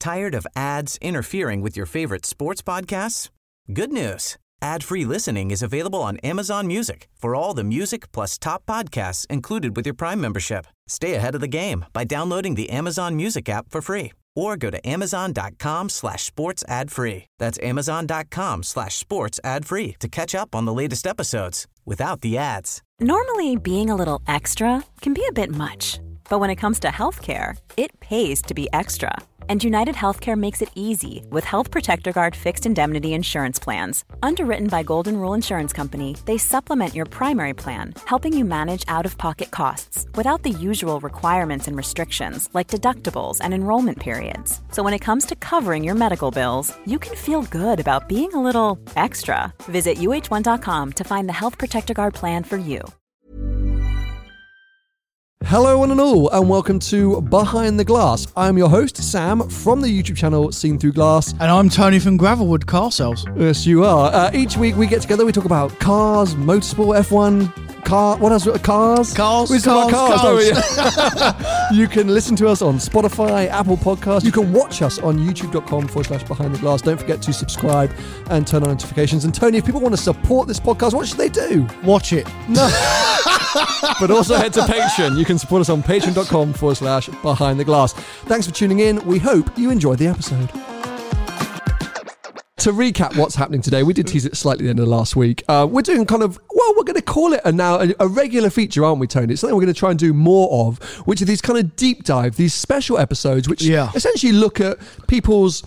Tired of ads interfering with your favorite sports podcasts? Good news. Ad-free listening is available on Amazon Music for all the music plus top podcasts included with your Prime membership. Stay ahead of the game by downloading the Amazon Music app for free or go to amazon.com/sports ad free. That's amazon.com/sports ad free to catch up on the latest episodes without the ads. Normally, being a little extra can be a bit much, but when it comes to healthcare, it pays to be extra. And United Healthcare makes it easy with Health Protector Guard fixed indemnity insurance plans. Underwritten by Golden Rule Insurance Company, they supplement your primary plan, helping you manage out-of-pocket costs without the usual requirements and restrictions like deductibles and enrollment periods. So when it comes to covering your medical bills, you can feel good about being a little extra. Visit uh1.com to find the Health Protector Guard plan for you. Hello one and all, and welcome to Behind the Glass. I'm your host, Sam, from the YouTube channel Seen Through Glass. And I'm Tony from Gravelwood Car Sales. Yes, you are. Each week we get together, we talk about cars, motorsport, F1, what else? Cars? We talk about cars. You can listen to us on Spotify, Apple Podcasts. You can watch us on youtube.com/Behind the Glass. Don't forget to subscribe and turn on notifications. And Tony, if people want to support this podcast, what should they do? Watch it. No. But also head to Patreon. You can support us on patreon.com/Behind the Glass. Thanks for tuning in. We hope you enjoyed the episode. To recap what's happening today, we did tease it slightly at the end of last week. We're doing we're going to call it a regular feature, aren't we, Tony? It's something we're going to try and do more of, which are these kind of deep dive, these special episodes, which essentially look at people's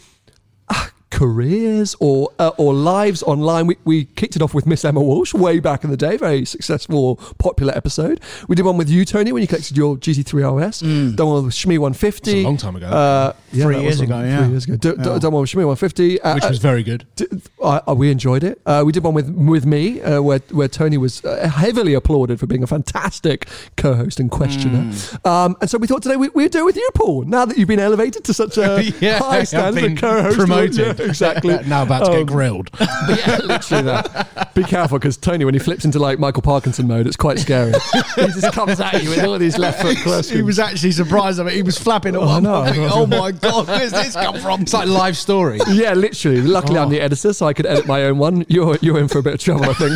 careers or lives online. We kicked it off with Miss Emma Walsh way back in the day, very successful, popular episode. We did one with you, Tony, when you collected your GT3 RS. Done one with Shmee 150. It was a long time ago. 3 years ago. Done one with Shmee 150. Which was very good. We enjoyed it. We did one with me, where Tony was heavily applauded for being a fantastic co-host and questioner. And so we thought today we'd do it with you, Paul, now that you've been elevated to such a high standard co-host. Promoted. Exactly. Now about to get grilled. Yeah, literally that. Be careful, because Tony, when he flips into like Michael Parkinson mode, it's quite scary. He just comes at you with all these left foot questions. He was actually surprised. I mean, he was flapping at one point. Oh my God, where's this come from? It's like live story. Yeah, literally. Luckily, I'm the editor, so I could edit my own one. You're in for a bit of trouble, I think.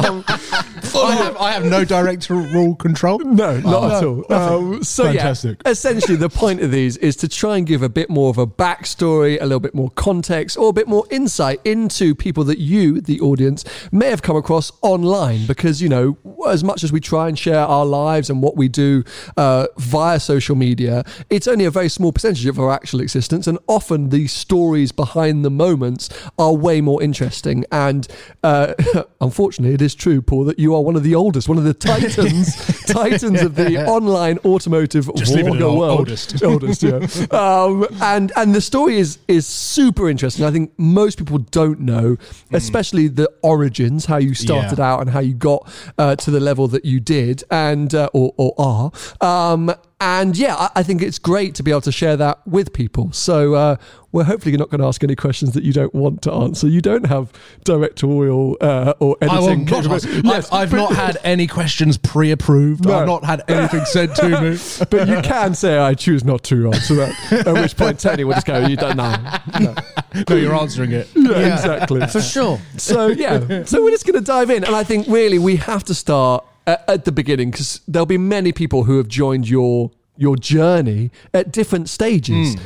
But I have no directorial control. No, not at all. Fantastic. Yeah, essentially, the point of these is to try and give a bit more of a backstory, a little bit more context, or a bit more insight into people that you, the audience, may have come across online. Because, you know, as much as we try and share our lives and what we do via social media, it's only a very small percentage of our actual existence. And often the stories behind the moments are way more interesting. And unfortunately, it is true, Paul, that you are one of the oldest, one of the titans of the online automotive vlogger world. Oldest, yeah. And the story is super interesting. I think most people don't know, especially the origins, how you started out and how you got to the level that you did, and or are. And yeah, I think it's great to be able to share that with people. So we're hopefully not going to ask any questions that you don't want to answer. You don't have directorial or editing. I've not had any questions pre-approved. No. I've not had anything said to me. But you can say, I choose not to answer that. At which point, Tony will just go, you don't know. No, you're answering it. Yeah, exactly. For sure. So yeah, so we're just going to dive in. And I think really we have to start at the beginning, because there'll be many people who have joined your journey at different stages,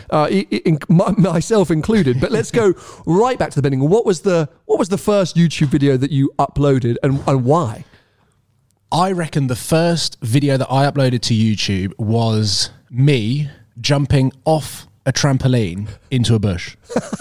myself included. But let's go right back to the beginning. What was the first YouTube video that you uploaded, and why? I reckon the first video that I uploaded to YouTube was me jumping off a trampoline into a bush.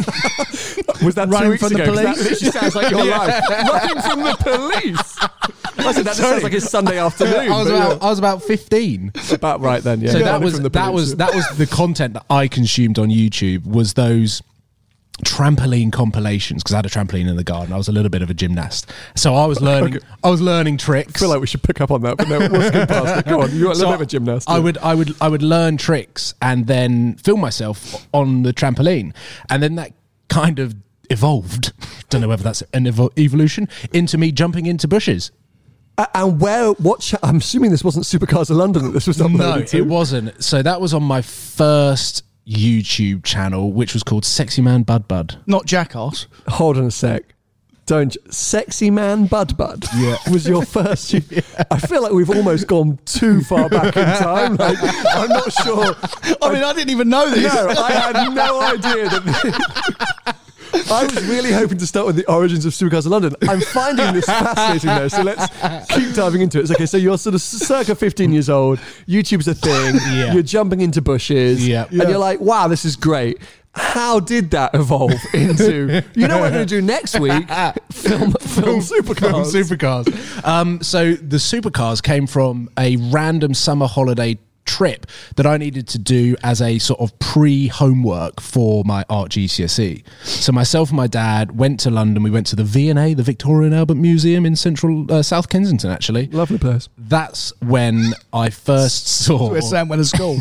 Was that running 2 weeks from ago? the police? That literally sounds like your life. Running from the police. I said that sounds like it's Sunday afternoon. I was about 15. About right then, yeah. So that was the content that I consumed on YouTube, was those trampoline compilations, because I had a trampoline in the garden. I was a little bit of a gymnast, so I was learning tricks. I feel like we should pick up on that, but no, we'll skip past it. Go on, you're a little bit of a gymnast. I would learn tricks and then film myself on the trampoline, and then that kind of evolved. Don't know whether that's an evolution into me jumping into bushes. And I'm assuming this wasn't Supercars of London that this was uploaded to. No, it wasn't. So that was on my first YouTube channel, which was called Sexy Man Bud Bud. Not Jackass. Hold on a sec. Sexy Man Bud Bud was your first. I feel like we've almost gone too far back in time. Like, I'm not sure. I didn't even know this. No, I had no idea that. I was really hoping to start with the origins of Supercars of London. I'm finding this fascinating though, so let's keep diving into it. It's okay, so you're sort of circa 15 years old, YouTube's a thing, you're jumping into bushes, and you're like, wow, this is great. How did that evolve into, you know what we're going to do next week? Film Supercars. So the Supercars came from a random summer holiday trip that I needed to do as a sort of pre-homework for my art GCSE. So myself and my dad went to London. We went to the V&A, the Victoria and Albert Museum in central South Kensington, actually. Lovely place. That's when I first saw... Where Sam went to school.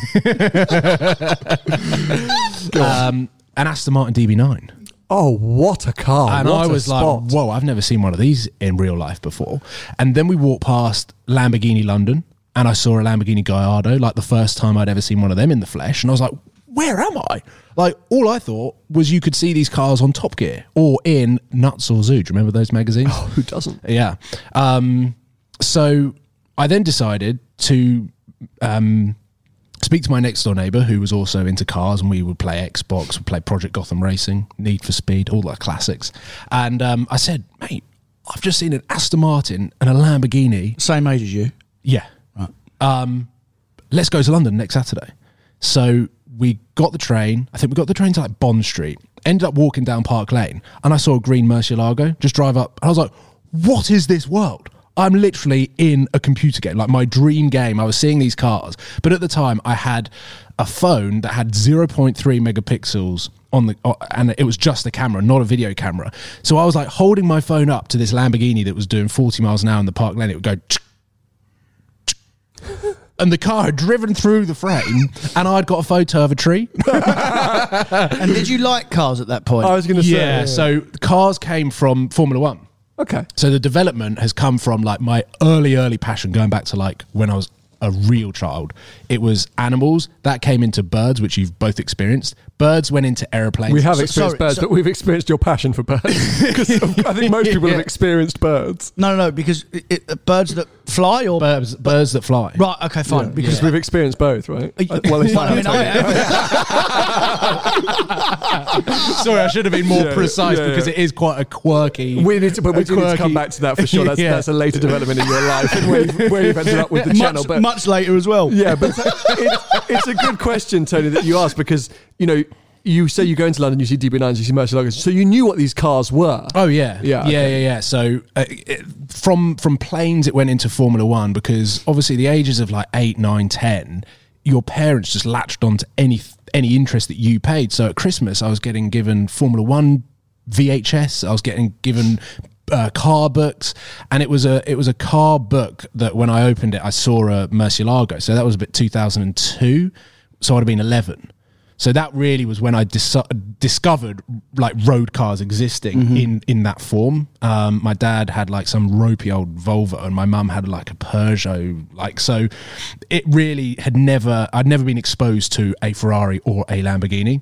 An Aston Martin DB9. Oh, what a car. And what I was like, whoa, I've never seen one of these in real life before. And then we walked past Lamborghini London, and I saw a Lamborghini Gallardo, like the first time I'd ever seen one of them in the flesh. And I was like, where am I? Like, all I thought was you could see these cars on Top Gear or in Nuts or Zoo. Do you remember those magazines? Oh, who doesn't? Yeah. So I then decided to speak to my next door neighbour who was also into cars, and we would play Xbox, we'd play Project Gotham Racing, Need for Speed, all the classics. And I said, mate, I've just seen an Aston Martin and a Lamborghini. Same age as you? Yeah. Right. Let's go to London next Saturday. So we got the train. I think we got the train to like Bond Street, ended up walking down Park Lane, and I saw a green Murcielago just drive up. And I was like, what is this world? I'm literally in a computer game, like my dream game. I was seeing these cars. But at the time, I had a phone that had 0.3 megapixels on and it was just a camera, not a video camera. So I was like holding my phone up to this Lamborghini that was doing 40 miles an hour in the Park Lane. It would go... And the car had driven through the frame, and I'd got a photo of a tree. And did you like cars at that point? I was going to say. Yeah, so cars came from Formula One. Okay. So the development has come from like my early passion, going back to like when I was a real child. It was animals. That came into birds, which you've both experienced. Birds went into airplanes. We have experienced birds, but we've experienced your passion for birds. Because I think most people have experienced birds. No, because birds that fly or... Birds that fly. Right, okay, fine. Yeah, because we've experienced both, right? Well, I have. Sorry, I should have been more precise because it is quite a quirky... We need to come back to that for sure. That's a later development in your life and where you've ended up with the channel. But much later as well. Yeah, but it's a good question, Tony, that you asked, because, you know, you say you go into London, you see DB9s, you see Murcielagos, so you knew what these cars were. Oh yeah, okay. yeah. So from planes, it went into Formula One because obviously the ages of like 8, 9, 10, your parents just latched onto any interest that you paid. So at Christmas, I was getting given Formula One VHS. I was getting given car books, and it was a car book that when I opened it, I saw a Murcielago. So that was about 2002. So I'd have been 11. So that really was when I discovered like road cars existing in that form. My dad had like some ropey old Volvo, and my mum had like a Peugeot. Like, so it really I'd never been exposed to a Ferrari or a Lamborghini.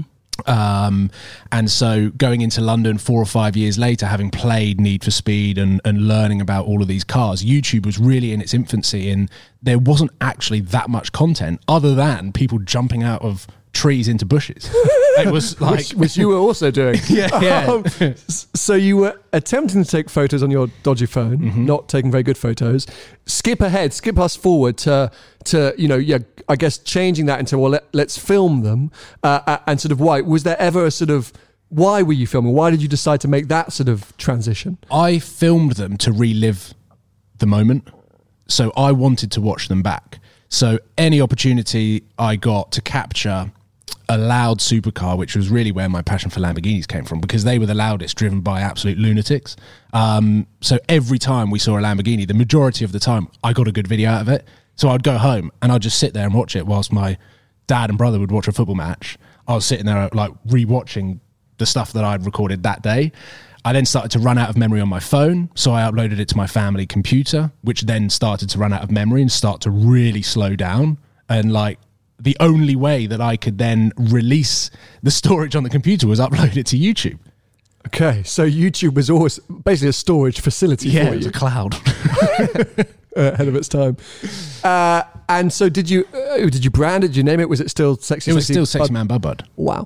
And so going into London 4 or 5 years later, having played Need for Speed and learning about all of these cars, YouTube was really in its infancy, and there wasn't actually that much content other than people jumping out of trees into bushes. It was like which you were also doing. Yeah. So you were attempting to take photos on your dodgy phone, not taking very good photos. Skip us forward to I guess changing that into, well, let's film them, and sort of why was there ever a sort of, why were you filming? Why did you decide to make that sort of transition? I filmed them to relive the moment, so I wanted to watch them back. So any opportunity I got to capture a loud supercar, which was really where my passion for Lamborghinis came from, because they were the loudest, driven by absolute lunatics. So every time we saw a Lamborghini, the majority of the time, I got a good video out of it. So I'd go home and I'd just sit there and watch it whilst my dad and brother would watch a football match. I was sitting there like rewatching the stuff that I'd recorded that day. I then started to run out of memory on my phone, so I uploaded it to my family computer, which then started to run out of memory and start to really slow down. And like the only way that I could then release the storage on the computer was upload it to YouTube. Okay, so YouTube was always basically a storage facility for It was you. a cloud. Ahead of its time. And so did you brand it? Did you name it? Was it still Sexy? It was still Sexy Man Bud. Wow.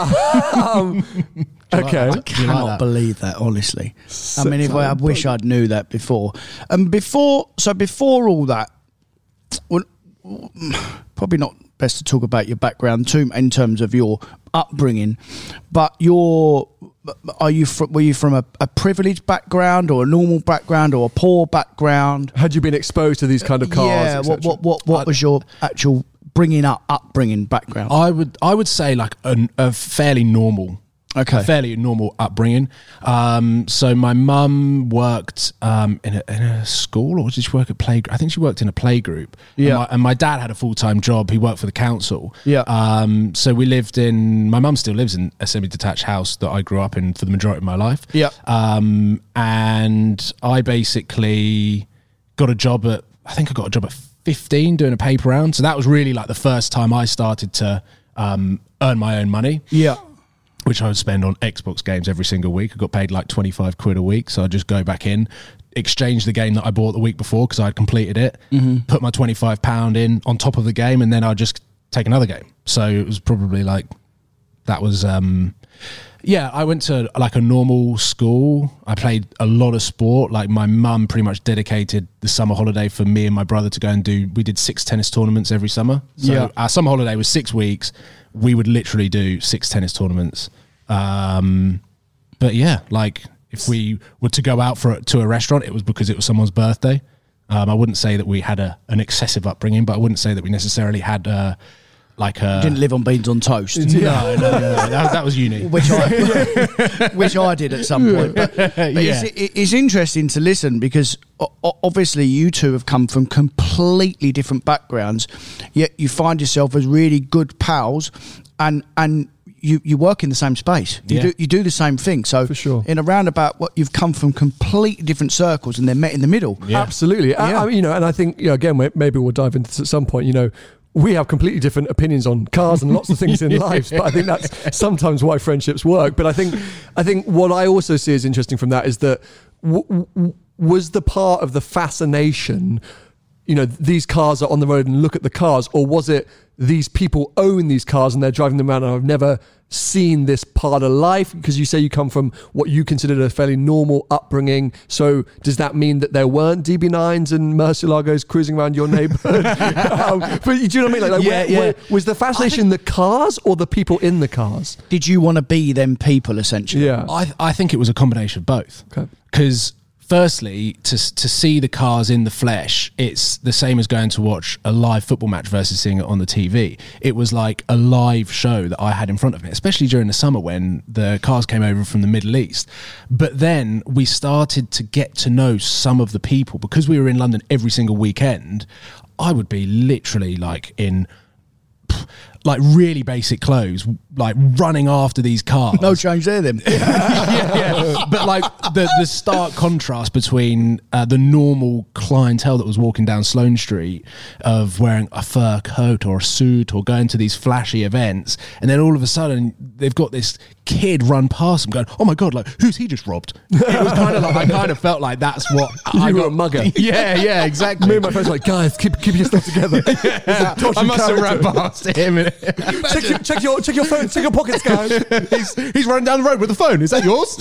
Okay. I cannot that? believe that, honestly. I mean, I wish I'd knew that before. And before all that, well, probably not best to talk about your background too in terms of your upbringing, but were you from a privileged background or a normal background or a poor background? Had you been exposed to these kind of cars? Yeah. etc.? What was your actual upbringing background? I would say like a fairly normal. Okay. A fairly normal upbringing. So my mum worked in a school, or did she work at playgroup? I think she worked in a playgroup. Yeah. And my dad had a full-time job. He worked for the council. Yeah. So we lived in. My mum still lives in a semi-detached house that I grew up in for the majority of my life. Yeah. And I basically got a job at. I think I got a job at 15 doing a paper round. So that was really like the first time I started to earn my own money. Yeah. Which I would spend on Xbox games every single week. I got paid like 25 quid a week. So I'd just go back in, exchange the game that I bought the week before because I'd completed it, put my £25 in on top of the game, and then I'd just take another game. So it was probably like, that was, I went to like a normal school. I played a lot of sport. Like my mum pretty much dedicated the summer holiday for me and my brother to go and we did 6 tennis tournaments every summer. So our summer holiday was 6 weeks. We would literally do 6 tennis tournaments. But yeah, like if we were to go out to a restaurant, it was because it was someone's birthday. I wouldn't say that we had an excessive upbringing, but I wouldn't say that we necessarily had didn't live on beans on toast. No. That was uni. Which I did at some point. But it's interesting to listen because obviously you two have come from completely different backgrounds, yet you find yourself as really good pals and you work in the same space. You do the same thing. So for sure, in a roundabout, you've come from completely different circles and they're met in the middle. Yeah. Absolutely. Yeah. And I think again, maybe we'll dive into this at some point. We have completely different opinions on cars and lots of things in life, but I think that's sometimes why friendships work. But I think what I also see as interesting from that is that was the part of the fascination, these cars are on the road and look at the cars, or was it these people own these cars and they're driving them around and I've never seen this part of life? Because you say you come from what you considered a fairly normal upbringing. So does that mean that there weren't DB9s and Murcielagos cruising around your neighborhood? But do you know what I mean? Where was the fascination the cars or the people in the cars? Did you want to be them people essentially? Yeah. I think it was a combination of both. Okay. Because firstly, to see the cars in the flesh, it's the same as going to watch a live football match versus seeing it on the TV. It was like a live show that I had in front of me, especially during the summer when the cars came over from the Middle East. But then we started to get to know some of the people. Because we were in London every single weekend, I would be literally like in really basic clothes, like running after these cars. No change there then. yeah. But like the stark contrast between the normal clientele that was walking down Sloane Street of wearing a fur coat or a suit or going to these flashy events, and then all of a sudden they've got this kid run past them going, oh my God, like who's he just robbed? It was kind of like, I kind of felt like that's what you were a mugger. Yeah, exactly. Me and my friends were like, guys, keep your stuff together. I must have ran past him. Check your phone, check your pockets, guys. He's running down the road with the phone. Is that yours?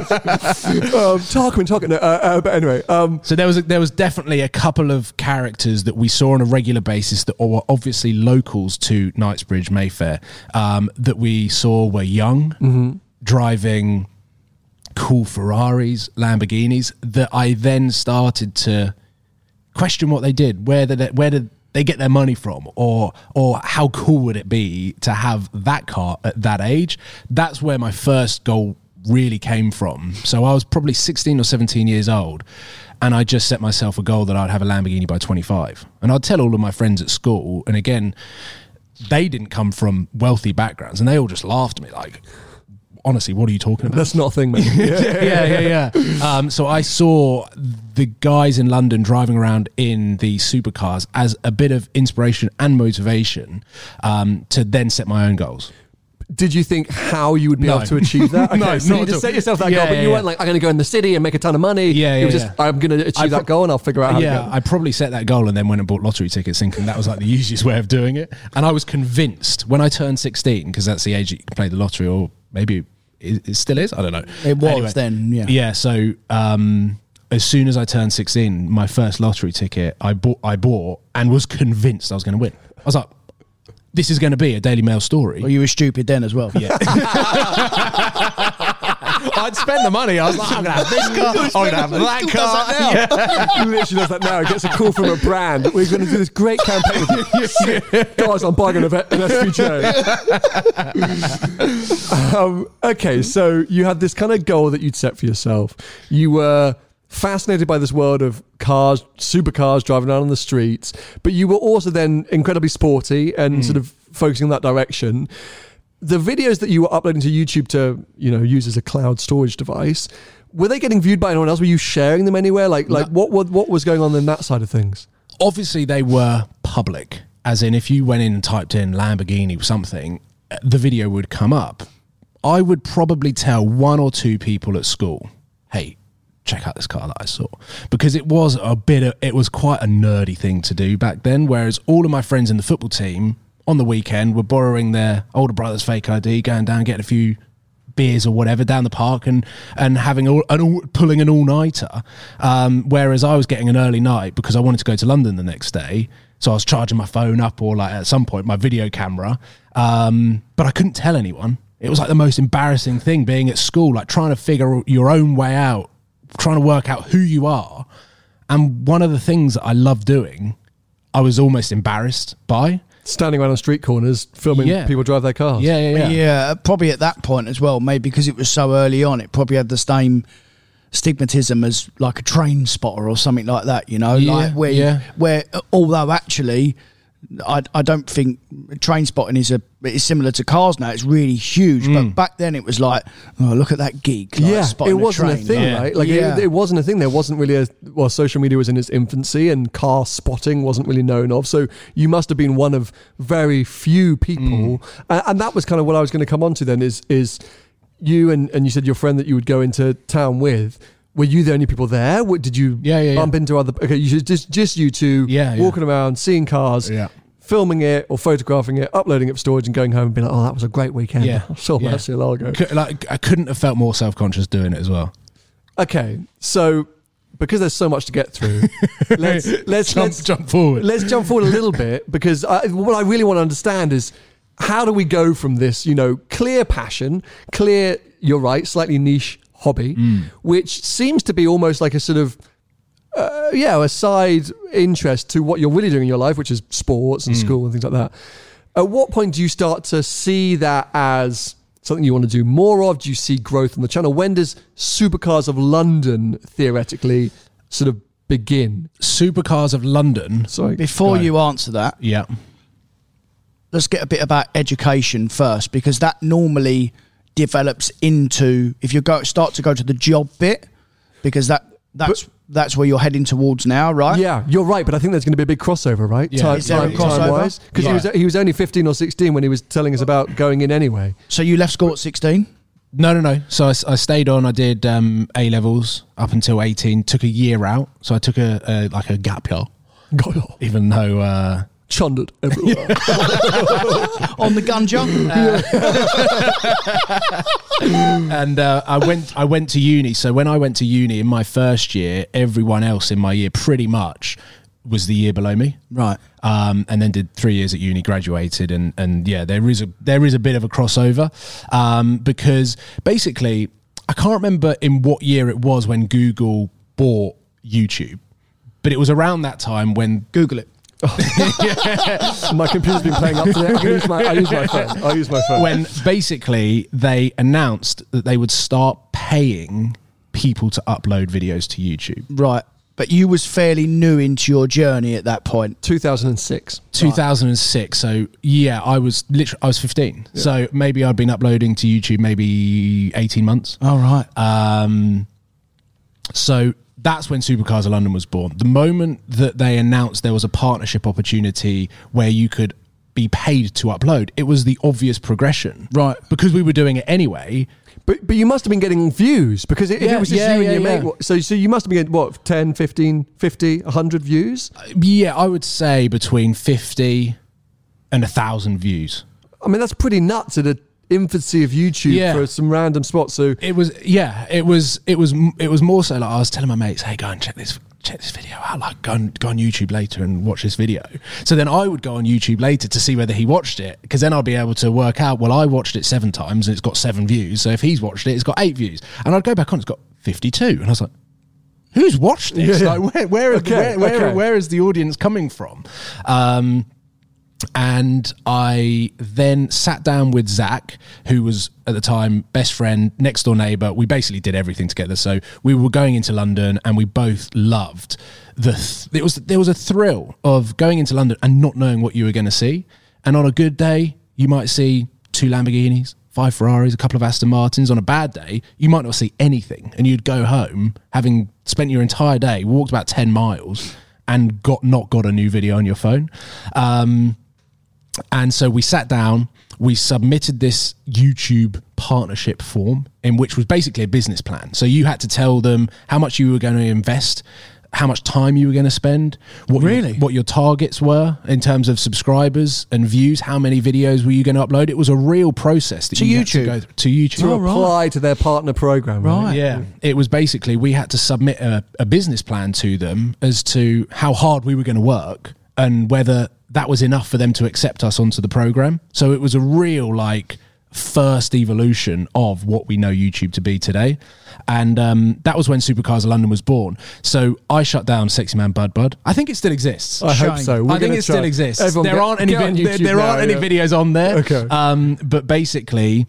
Tarquin. No, but anyway. So there was definitely a couple of characters that we saw on a regular basis that were obviously locals to Knightsbridge, Mayfair, that we saw were young, driving cool Ferraris, Lamborghinis, that I then started to question what they did. Where did they get their money from, or how cool would it be to have that car at that age? That's where my first goal really came from. So I was probably 16 or 17 years old, and I just set myself a goal that I'd have a Lamborghini by 25. And I'd tell all of my friends at school, and again, they didn't come from wealthy backgrounds, and they all just laughed at me like, honestly, what are you talking about? That's not a thing, mate. yeah. So I saw the guys in London driving around in the supercars as a bit of inspiration and motivation to then set my own goals. Did you think how you would be able to achieve that? Okay, No, so not you just at set all. yourself that goal, but you weren't like, I'm going to go in the city and make a ton of money. Yeah, It was just, I'm going to achieve that goal and I'll figure out how to go. I probably set that goal and then went and bought lottery tickets thinking that was like the easiest way of doing it. And I was convinced when I turned 16, because that's the age that you can play the lottery, or maybe it still is, I don't know. It was then, yeah. Yeah, so as soon as I turned 16, my first lottery ticket I bought and was convinced I was going to win. I was like, this is going to be a Daily Mail story. Well, you were stupid then as well. Yeah. I'd spend the money. I was like, I'm going to have this car. I'm going to have that car. He literally does that now. He gets a call from a brand. We're going to do this great campaign. Guys, I'm buying an SVJ. Okay, so you had this kind of goal that you'd set for yourself. You were fascinated by this world of cars, supercars driving around on the streets, but you were also then incredibly sporty and sort of focusing in that direction. The videos that you were uploading to YouTube to, use as a cloud storage device, were they getting viewed by anyone else? Were you sharing them anywhere? What was going on in that side of things? Obviously, they were public. As in, if you went in and typed in Lamborghini or something, the video would come up. I would probably tell one or two people at school, hey, check out this car that I saw, because it was quite a nerdy thing to do back then. Whereas all of my friends in the football team on the weekend were borrowing their older brother's fake ID, going down, getting a few beers or whatever down the park and pulling an all-nighter. Whereas I was getting an early night because I wanted to go to London the next day. So I was charging my phone up, or like at some point my video camera. But I couldn't tell anyone. It was like the most embarrassing thing being at school, like trying to figure your own way out, trying to work out who you are. And one of the things that I love doing, I was almost embarrassed by. Standing around on street corners, filming people drive their cars. Yeah, probably at that point as well, maybe because it was so early on, it probably had the same stigmatism as like a train spotter or something like that, where although actually I don't think train spotting is similar to cars now. It's really huge, but back then it was like, oh, look at that geek. Like, it wasn't a thing, right? Like it wasn't a thing. There wasn't really social media was in its infancy, and car spotting wasn't really known of. So you must have been one of very few people, and that was kind of what I was going to come on to. Then is you and you said your friend that you would go into town with. Were you the only people there? Did you bump into other... Okay, you just you two walking around, seeing cars, filming it or photographing it, uploading it for storage and going home and being like, oh, that was a great weekend. Yeah. I saw Murcielago. I couldn't have felt more self-conscious doing it as well. Okay, so because there's so much to get through, let's jump forward. Let's jump forward a little bit, because what I really want to understand is how do we go from this, clear passion, you're right, slightly niche hobby, which seems to be almost like a sort of a side interest to what you're really doing in your life, which is sports and school and things like that. At what point do you start to see that as something you want to do more of? Do you see growth on the channel? When does Supercars of London theoretically sort of begin? Supercars of London. Sorry. Before you answer that, let's get a bit about education first, because that normally develops into, if you start to go to the job bit, because that's where you're heading towards now, right? Yeah, you're right, but I think there's going to be a big crossover, right? Yeah. Is there a crossover? Because he was only 15 or 16 when he was telling us about going in anyway. So you left school at 16? No. So I stayed on. I did A-levels up until 18. Took a year out. So I took a gap year. Even though... Chundered everywhere. On the ganja. And I went to uni. So when I went to uni in my first year, everyone else in my year pretty much was the year below me. Right. And then did 3 years at uni, graduated, and there is a bit of a crossover. Because basically, I can't remember in what year it was when Google bought YouTube, but it was around that time when... Google it. My computer's been playing up today. I use my phone. When basically they announced that they would start paying people to upload videos to YouTube. Right. But you was fairly new into your journey at that point. 2006. 2006. So yeah, I was 15. Yeah. So maybe I'd been uploading to YouTube maybe 18 months. Oh, right. So that's when Supercars of London was born. The moment that they announced there was a partnership opportunity where you could be paid to upload, it was the obvious progression. Right. Because we were doing it anyway. But you must have been getting views, because if it was just you and your mate, so you must have been getting, what, 10, 15, 50, 100 views? Yeah, I would say between 50 and 1,000 views. I mean, that's pretty nuts at the infancy of YouTube for some random spots. So it was more so like I was telling my mates, hey, go and check this video out, like go on YouTube later and watch this video. So then I would go on YouTube later to see whether he watched it, because then I'd be able to work out, well, I watched it 7 times and it's got 7 views, so if he's watched it, it's got 8 views. And I'd go back on, it's got 52, and I was like, who's watched this? Yeah. Like where is the audience coming from? And I then sat down with Zach, who was at the time best friend, next door neighbour. We basically did everything together. So we were going into London, and we both loved there was a thrill of going into London and not knowing what you were going to see. And on a good day, you might see 2 Lamborghinis, 5 Ferraris, a couple of Aston Martins. On a bad day, you might not see anything, and you'd go home having spent your entire day, walked about 10 miles, and not got a new video on your phone. And so we sat down, we submitted this YouTube partnership form, in which was basically a business plan. So you had to tell them how much you were going to invest, how much time you were going to spend, what your targets were in terms of subscribers and views, how many videos were you going to upload. It was a real process that you had to go to YouTube. To apply to their partner program, right? Yeah. It was basically, we had to submit a business plan to them as to how hard we were going to work and whether that was enough for them to accept us onto the program. So it was a real first evolution of what we know YouTube to be today. And that was when Supercars of London was born. So I shut down Sexy Man Bud Bud. I think it still exists. I hope so. I think it still exists. There aren't any videos on there. Okay. But basically,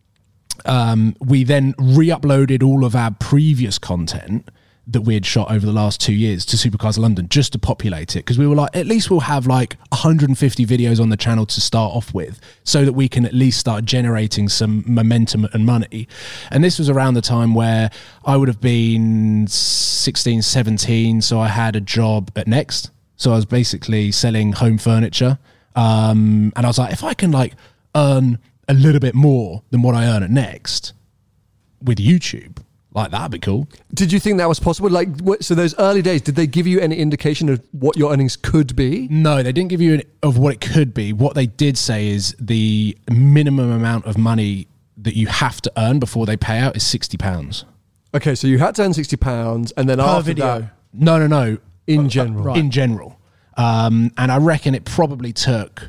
we then re-uploaded all of our previous content that we had shot over the last 2 years to Supercars of London, just to populate it, because we were like, at least we'll have 150 videos on the channel to start off with, so that we can at least start generating some momentum and money. And this was around the time where I would have been 16, 17, so I had a job at Next. So I was basically selling home furniture, and I was like, if I can earn a little bit more than what I earn at Next with YouTube, that'd be cool. Did you think that was possible? So those early days, did they give you any indication of what your earnings could be? No, they didn't give you of what it could be. What they did say is the minimum amount of money that you have to earn before they pay out is £60. Okay, so you had to earn £60, and then after video. That, no. In general, right. In general, and I reckon it probably took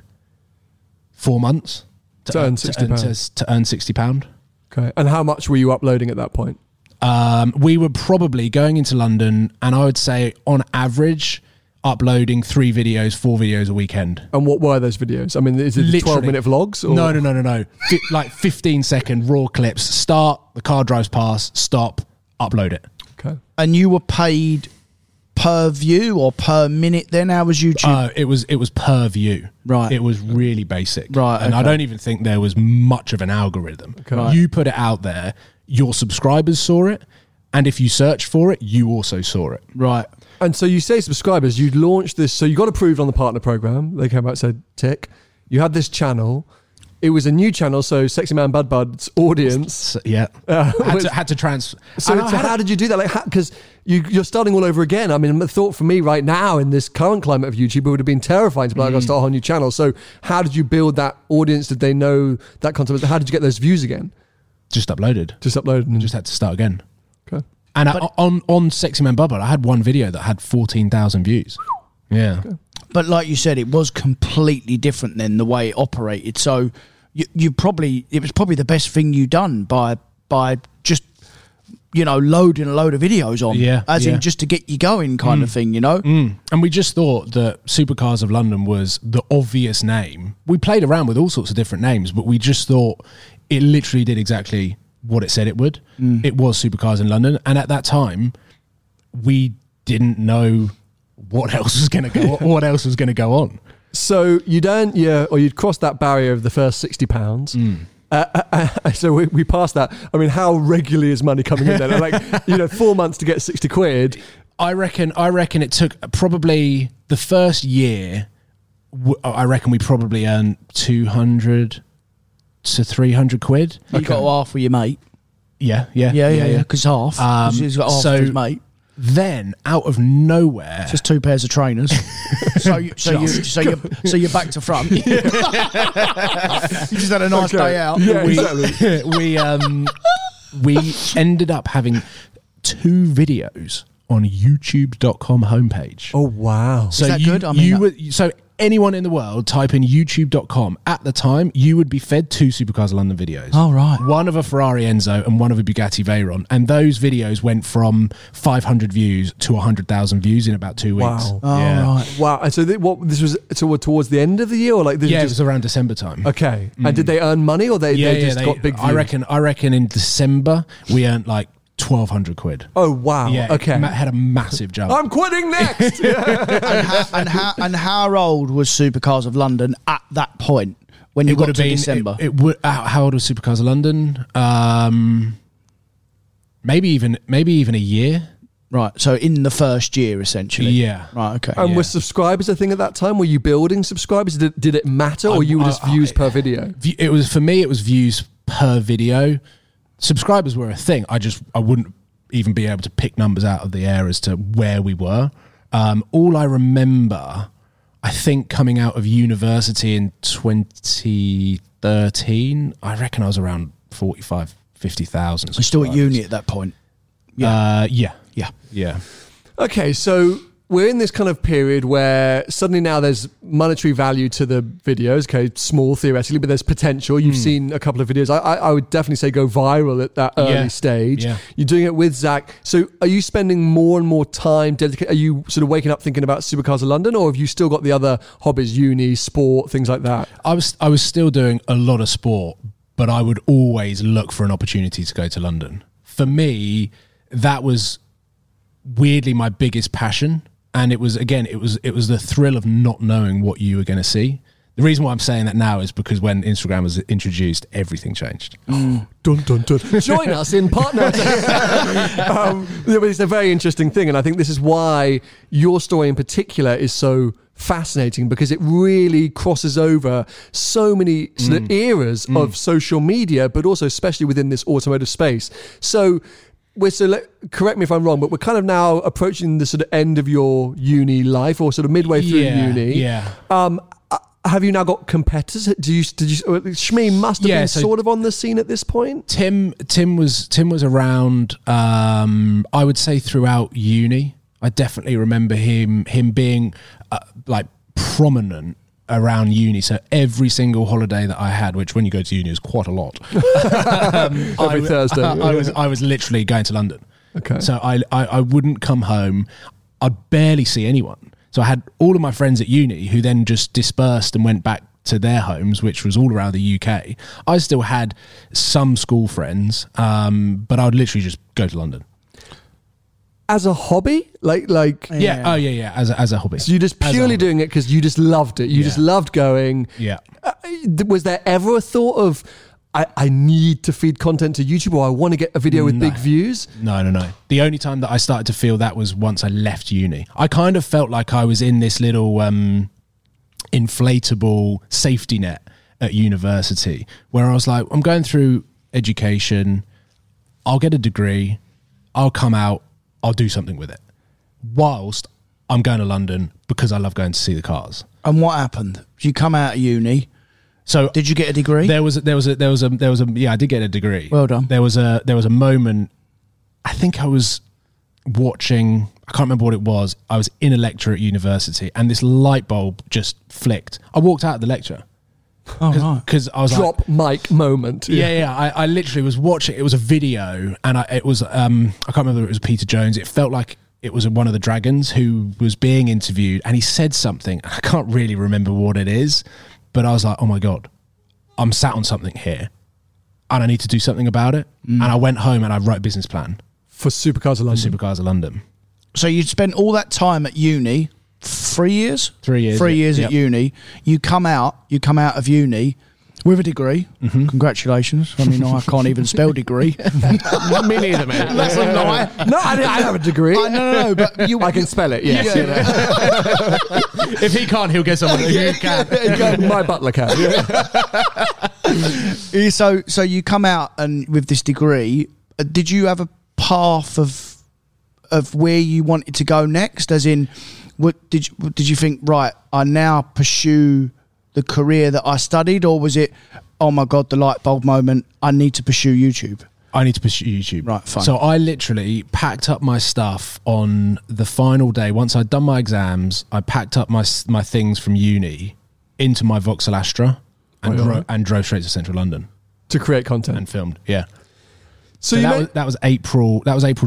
4 months to earn £60. Okay, and how much were you uploading at that point? We were probably going into London, and I would say on average uploading 3 videos, 4 videos a weekend. And what were those videos? I mean, is it 12-minute vlogs? Or? No. 15-second raw clips. Start, the car drives past, stop, upload it. Okay. And you were paid per view or per minute then? How was YouTube? It was per view. Right. It was really basic. Right. And I don't even think there was much of an algorithm. Okay. Right. You put it out there, your subscribers saw it, and if you searched for it, you also saw it. Right. And so you say subscribers, you launched this, so you got approved on the partner program. They came out and said, tick. You had this channel. It was a new channel, so Sexy Man Bud Bud's audience. Yeah. Had to transfer. So how did you do that? Because you're starting all over again. I mean, the thought for me right now in this current climate of YouTube, it would have been terrifying to be like, I'll start a whole new channel. So how did you build that audience? Did they know that content? How did you get those views again? Just uploaded. And just had to start again. Okay. And on Sexy Man Bud Bud, I had one video that had 14,000 views. Yeah. Okay. But like you said, it was completely different than the way it operated. So it was probably the best thing you done by just loading a load of videos on, in just to get you going kind of thing, And we just thought that Supercars of London was the obvious name. We played around with all sorts of different names, but we just thought it literally did exactly what it said it would. It was Supercars in London, and at that time we didn't know what else was going to go. What else was going to go on? So you'd crossed that barrier of the first £60. So we passed that. I mean, how regularly is money coming in there? Like, 4 months to get 60 quid. I reckon it took probably the first year. I reckon we probably earned 200 to 300 quid. You got half with your mate. Yeah. Because half. 'Cause he's got half with his mate. Then, out of nowhere, just 2 pairs of trainers. so you're back to front. You just had a nice day out. Yeah, we ended up having 2 videos on YouTube.com homepage. Oh wow! So is that good? I mean, so anyone in the world type in YouTube.com at the time, you would be fed 2 Supercars of London videos. Oh right, one of a Ferrari Enzo and one of a Bugatti Veyron, and those videos went from 500 views to 100,000 views in about 2 weeks. Wow! Right. Wow! And so this was towards the end of the year, or like this? It was around December time. Okay. And did they earn money, or they just got big views? I reckon in December we earned like 1,200 quid. Oh wow! Yeah, okay, had a massive jump. I'm quitting next. and how old was Supercars of London at that point when you got to December? How old was Supercars of London? Maybe even a year. Right, so in the first year, essentially. Yeah. Right. Okay. And were subscribers a thing at that time? Were you building subscribers? Did it matter, or you were just views per video? It was, for me, it was views per video. Subscribers were a thing. I wouldn't even be able to pick numbers out of the air as to where we were. All I remember, I think, coming out of university in 2013, I reckon I was around 45, 50,000. You're still at uni at that point? Yeah. Yeah. Okay, so we're in this kind of period where suddenly now there's monetary value to the videos. Okay, small theoretically, but there's potential. You've seen a couple of videos. I would definitely say go viral at that early stage. Yeah. You're doing it with Zach. So are you spending more and more time dedicated? Are you sort of waking up thinking about Supercars of London, or have you still got the other hobbies, uni, sport, things like that? I was still doing a lot of sport, but I would always look for an opportunity to go to London. For me, that was weirdly my biggest passion. And it was the thrill of not knowing what you were going to see. The reason why I'm saying that now is because when Instagram was introduced, everything changed. Dun, dun, dun. Join us in partner. It's a very interesting thing. And I think this is why your story in particular is so fascinating, because it really crosses over so many sort of eras of social media, but also especially within this automotive space. So correct me if I'm wrong, but we're kind of now approaching the sort of end of your uni life, or sort of midway through uni. Yeah. Have you now got competitors? Did you Shmee must have been sort of on the scene at this point? Tim was around, I would say, throughout uni. I definitely remember him being like prominent around uni. So every single holiday that I had, which when you go to uni is quite a lot, every Thursday, I was literally going to London. Okay. So I wouldn't come home. I'd barely see anyone. So I had all of my friends at uni who then just dispersed and went back to their homes, which was all around the UK. I still had some school friends, but I would literally just go to London. As a hobby? Like yeah. Oh yeah. As a hobby. So you're just purely doing it because you just loved it. You just loved going. Yeah. Was there ever a thought of, I need to feed content to YouTube, or I want to get a video with big views? No. The only time that I started to feel that was once I left uni. I kind of felt like I was in this little inflatable safety net at university, where I was like, I'm going through education, I'll get a degree, I'll come out, I'll do something with it, whilst I'm going to London because I love going to see the cars. And what happened? You come out of uni. So did you get a degree? There was a yeah, I did get a degree. Well done. There was a moment. I think I was watching. I can't remember what it was. I was in a lecture at university, and this light bulb just flicked. I walked out of the lecture. Oh, right. Because I was drop mic moment. Yeah. I literally was watching. It was a video, and it was I can't remember if it was Peter Jones. It felt like it was one of the Dragons who was being interviewed, and he said something. I can't really remember what it is, but I was like, oh my God, I'm sat on something here, and I need to do something about it. And I went home and I wrote a business plan for Supercars of London. For Supercars of London. So you'd spent all that time at uni, 3 years? 3 years. 3 years yep. at uni. You come out of uni with a degree. Mm-hmm. Congratulations. I mean, I can't even spell degree. Me neither, mate. That's a lie. No, I have a degree. No, but I can spell it, yes. If he can't, he'll get someone who can. My butler can. So you come out and with this degree, did you have a path of where you wanted to go next? As in, did you think, right, I now pursue the career that I studied, or was it, oh my God, the light bulb moment, I need to pursue YouTube? I need to pursue YouTube. Right, fine. So I literally packed up my stuff on the final day. Once I'd done my exams, I packed up my things from uni into my Vauxhall Astra and drove straight to central London To create content. and filmed. Yeah. So that was April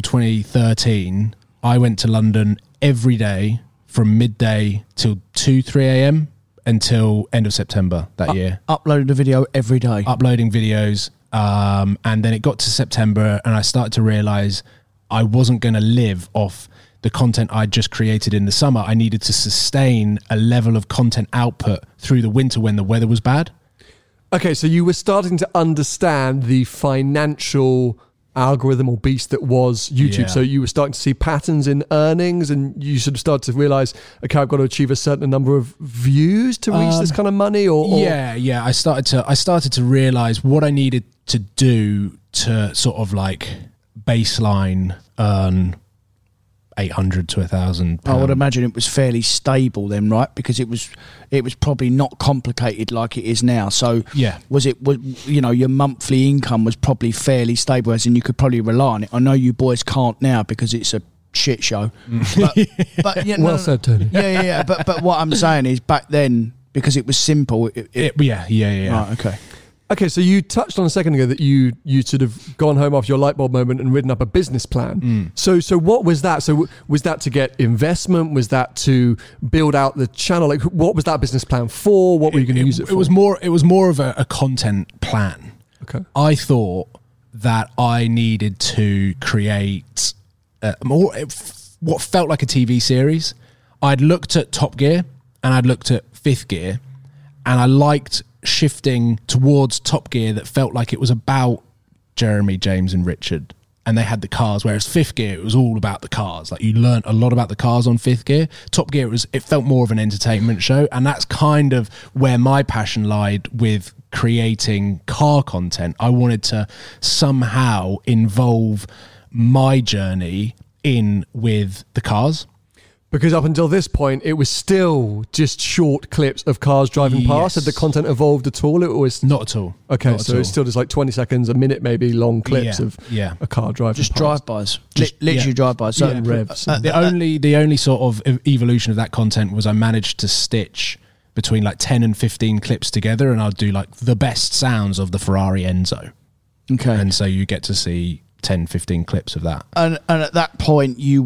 2013. I went to London every day from midday till 2-3 a.m. until end of September that year. Uploaded a video every day. Uploading videos. And then it got to September and I started to realize I wasn't going to live off the content I just created in the summer. I needed to sustain a level of content output through the winter when the weather was bad. Okay, so you were starting to understand the financial algorithm or beast that was YouTube. Yeah. So you were starting to see patterns in earnings and you sort of started to realize, okay, I've got to achieve a certain number of views to reach this kind of money or Yeah. I started to realize what I needed to do to sort of like baseline earn 800 to 1,000 I would imagine it was fairly stable then, right? Because it was probably not complicated like it is now. So Yeah. was your monthly income was probably fairly stable, as in you could probably rely on it. I know you boys can't now because it's a shit show. But yeah, Well said, Tony. Yeah. But what I'm saying is back then, because it was simple. Yeah. Right, okay. Okay, so you touched on a second ago that you sort of gone home after your light bulb moment and written up a business plan. So what was that? So was that to get investment? Was that to build out the channel? Like, what was that business plan for? What were you going to use it for? It was more of a content plan. Okay. I thought that I needed to create what felt like a TV series. I'd looked at Top Gear and I'd looked at Fifth Gear, and I liked shifting towards Top Gear that felt like it was about Jeremy, James and Richard, and they had the cars, whereas Fifth Gear, it was all about the cars. Like, you learnt a lot about the cars on Fifth Gear. Top Gear, it felt more of an entertainment show, and that's kind of where my passion lied with creating car content. I wanted to somehow involve my journey in with the cars. Because up until this point, it was still just short clips of cars driving past. Had the content evolved at all? It was Not at all. Okay, Not at so all. it's still just like 20 seconds, a minute maybe, long clips of a car driving Just past. drive-bys. Literally drive-bys. So revs. The only sort of evolution of that content was I managed to stitch between like 10 and 15 clips together, and I'd do like the best sounds of the Ferrari Enzo. Okay. And so you get to see 10, 15 clips of that. And at that point, you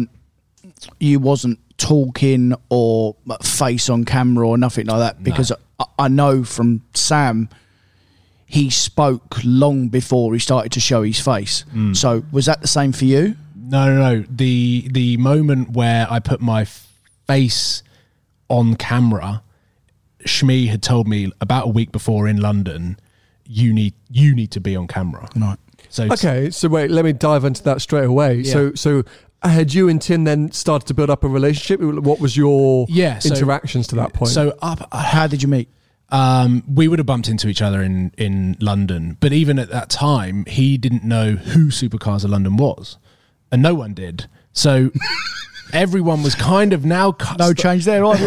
wasn't talking or face on camera or nothing like that, because I know from Sam, he spoke long before he started to show his face. So was that the same for you? No. The moment where I put my face on camera, Shmi had told me about a week before in London, you need to be on camera. Right. So Okay, so wait, let me dive into that straight away. Yeah. So had you and Tim then started to build up a relationship? What was your so- interactions to that point? So How did you meet? we would have bumped into each other in London, but even at that time, he didn't know who Supercars of London was, and no one did. So everyone was kind of now No change there, either.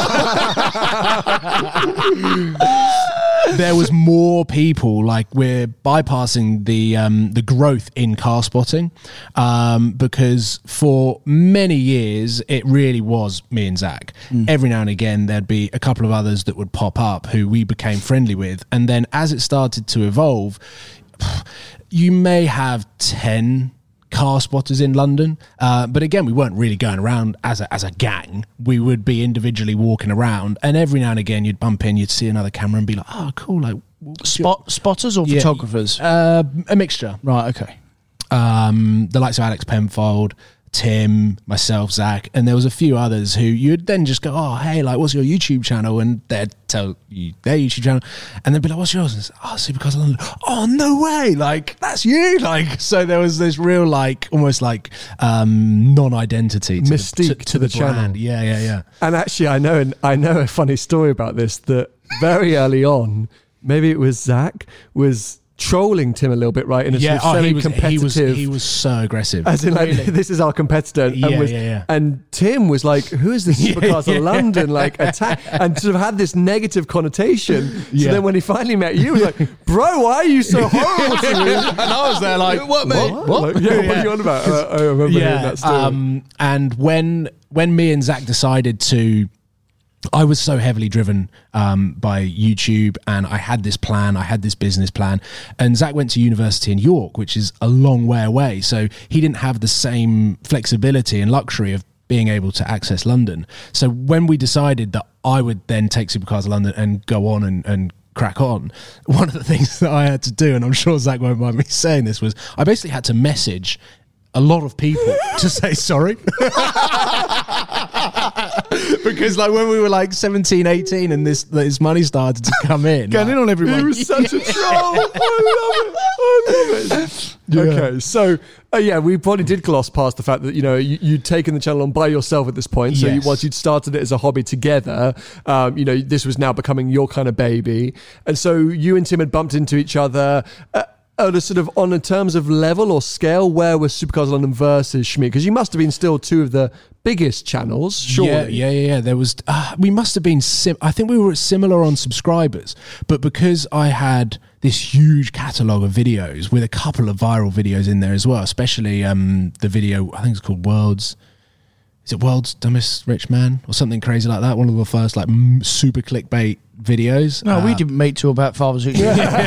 there was more people. Like, we're bypassing the growth in car spotting, because for many years it really was me and Zach. Every now and again there'd be a couple of others that would pop up who we became friendly with, and then as it started to evolve, you may have 10 car spotters in London, but again, we weren't really going around as a gang. We would be individually walking around, and every now and again you'd bump in, you'd see another camera and be like, oh cool, like Spotters or photographers? a mixture. Right, okay. The likes of Alex Penfold, Tim, myself, Zach, and there was a few others who you'd then just go, oh, hey, like, what's your YouTube channel? And they'd tell you their YouTube channel, and they'd be like, what's yours? And it's, oh, Supercars of London. Oh, no way! Like, that's you! Like, so there was this real, like, almost like non-identity, mystique to the brand. channel. Yeah. And actually, I know a funny story about this. That very early on, maybe it was Zach was trolling Tim a little bit, right? In a sort of semi-competitive. He was so aggressive. As in, like, this is our competitor. And Tim was like, who is this Supercars of London? Like, attack. And sort of had this negative connotation. So then when he finally met you, he was like, bro, why are you so horrible to me? And I was there like, what, mate? What? Like, what are you on about? I remember hearing that story. And when me and Zach decided to, I was so heavily driven by YouTube, and I had this plan, I had this business plan, and Zach went to university in York, which is a long way away, so he didn't have the same flexibility and luxury of being able to access London. So when we decided that I would then take Supercars of London and go on and crack on, one of the things that I had to do, and I'm sure Zach won't mind me saying this, was I basically had to message a lot of people to say sorry. Because like when we were like 17, 18 and this money started to come in. Going in on everyone. He was such a troll. I love it. Okay, so we probably did gloss past the fact that, you know, you'd taken the channel on by yourself at this point. So Yes. once you'd started it as a hobby together, you know, this was now becoming your kind of baby. And so you and Tim had bumped into each other. Sort of on in terms of level or scale, where was Supercars of London versus Schmidt? Because you must have been still two of the biggest channels, surely. Yeah. There was, we must have been, I think we were similar on subscribers, but because I had this huge catalogue of videos with a couple of viral videos in there as well, especially the video, I think it's called World's Dumbest Rich Man or something crazy like that. One of the first like super clickbait videos. No, we didn't meet till about 5 or 6 years. Don't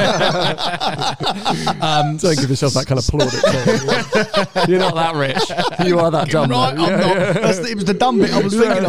give yourself that kind of plaudit. You're not that rich. You are that dumb. Right, I'm not. It was the dumb bit I was thinking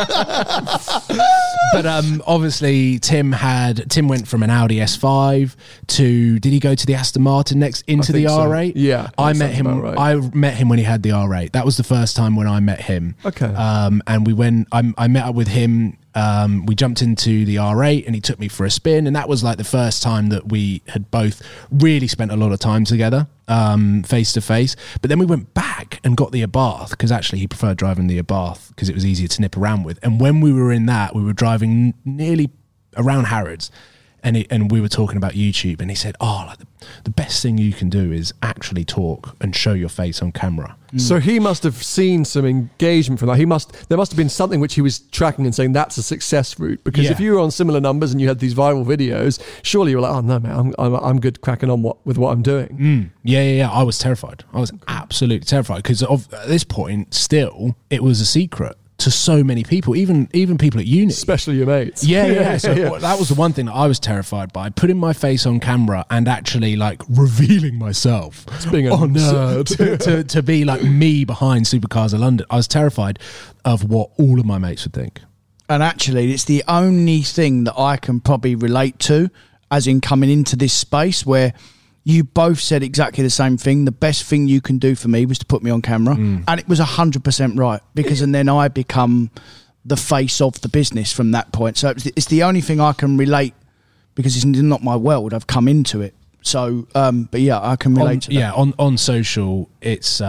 of. But obviously Tim went from an Audi S5 to, did he go to the Aston Martin next into the R8? Yeah. I met him. Right. I met him when he had the R8. That was the first time when I met him. Okay. And we went, I met up with him. We jumped into the R8 and he took me for a spin, and that was like the first time that we had both really spent a lot of time together, face to face. But then we went back and got the Abarth, because actually he preferred driving the Abarth because it was easier to nip around with. And when we were in that, we were driving nearly around Harrods, and we were talking about YouTube, and he said, oh, like the best thing you can do is actually talk and show your face on camera. So he must have seen some engagement from that. There must have been something which he was tracking and saying that's a success route. Because if you were on similar numbers and you had these viral videos, surely you were like, oh no, man, I'm good cracking on with what I'm doing. Yeah. I was terrified. I was absolutely terrified because at this point, still, it was a secret to so many people, even people at uni, especially your mates. Yeah. So that was the one thing that I was terrified by: putting my face on camera and actually like revealing myself. It's being a nerd to be like me behind Supercars of London. I was terrified of what all of my mates would think. And actually, it's the only thing that I can probably relate to, as in coming into this space where you both said exactly the same thing. The best thing you can do for me was to put me on camera. And it was 100% right, because and then I become the face of the business from that point. So it's the only thing I can relate, because it's not my world. I've come into it. So, but yeah, I can relate to that. Yeah, on social, it's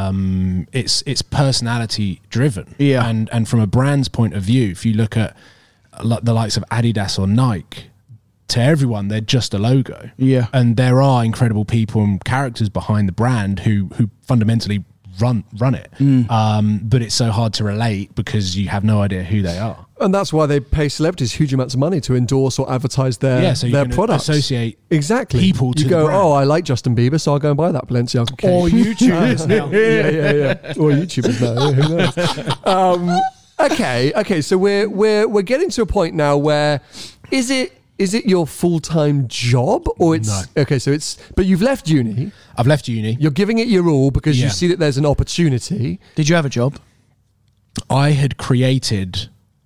personality driven. Yeah. And from a brand's point of view, if you look at the likes of Adidas or Nike, to everyone, they're just a logo. Yeah. And there are incredible people and characters behind the brand who fundamentally run it. But it's so hard to relate because you have no idea who they are. And that's why they pay celebrities huge amounts of money to endorse or advertise their so you can products. Associate people to the go, brand. Oh, I like Justin Bieber, so I'll go and buy that Balenciaga cake. Or YouTubers now. Yeah. Or YouTubers now. Who knows? Okay. So we're getting to a point now where is it your full-time job, or it's No. okay? So but you've left uni. I've left uni. You're giving it your all because you Yeah. see that there's an opportunity. Did you have a job? I had created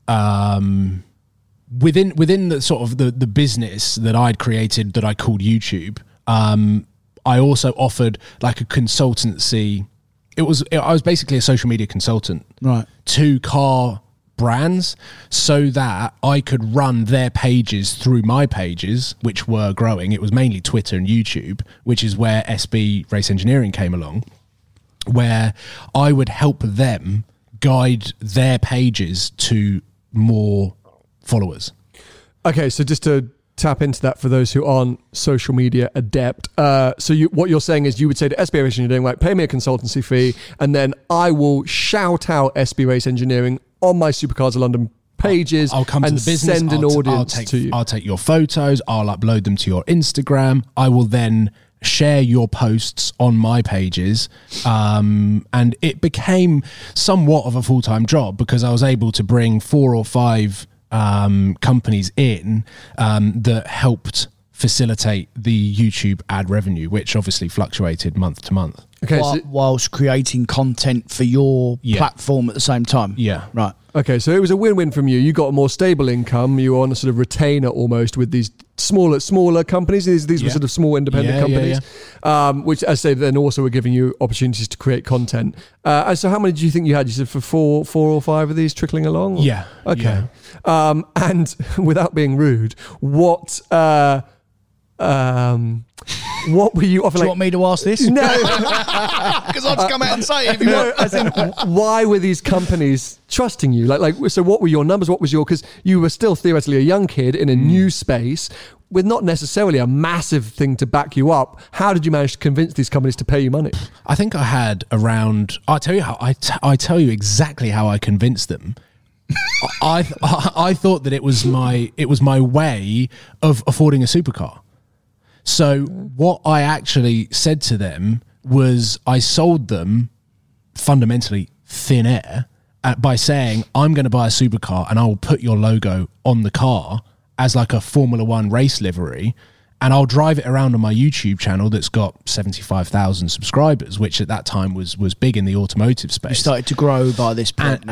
within the sort of the business that I'd created that I called YouTube. I also offered like a consultancy I was basically a social media consultant, Right. to car brands, so that I could run their pages through my pages, which were growing. It was mainly Twitter and YouTube, which is where SB Race Engineering came along, where I would help them guide their pages to more followers. Okay, so just to tap into that for those who aren't social media adept. So what you're saying is you would say to SB Race Engineering, right, pay me a consultancy fee, and then I will shout out SB Race Engineering on my Supercars of London pages. I'll come to and the business, send an audience to you. I'll take your photos, I'll upload them to your Instagram. I will then share your posts on my pages. And it became somewhat of a full-time job because I was able to bring 4 or 5 companies in that helped facilitate the YouTube ad revenue, which obviously fluctuated month to month. Okay, Whilst creating content for your platform at the same time. Yeah. Right. Okay, so it was a win-win from you. You got a more stable income. You were on a sort of retainer almost with these smaller companies. These were sort of small independent companies, which, as I say, then also were giving you opportunities to create content. And so how many do you think you had? You said for four or 5 of these trickling along? Yeah. Okay. Yeah. And without being rude, what were you offering? Do you want me to ask this? No. Because I'll just come out and say it if you No, want. as in, why were these companies trusting you? So what were your numbers? What was because you were still theoretically a young kid in a new space with not necessarily a massive thing to back you up. How did you manage to convince these companies to pay you money? I think I had around, I'll tell you how, I tell you exactly how I convinced them. I thought that it was my way of affording a supercar. So what I actually said to them was I sold them fundamentally thin air by saying, I'm going to buy a supercar and I will put your logo on the car as like a Formula One race livery, and I'll drive it around on my YouTube channel that's got 75,000 subscribers, which at that time was big in the automotive space. You started to grow by this point.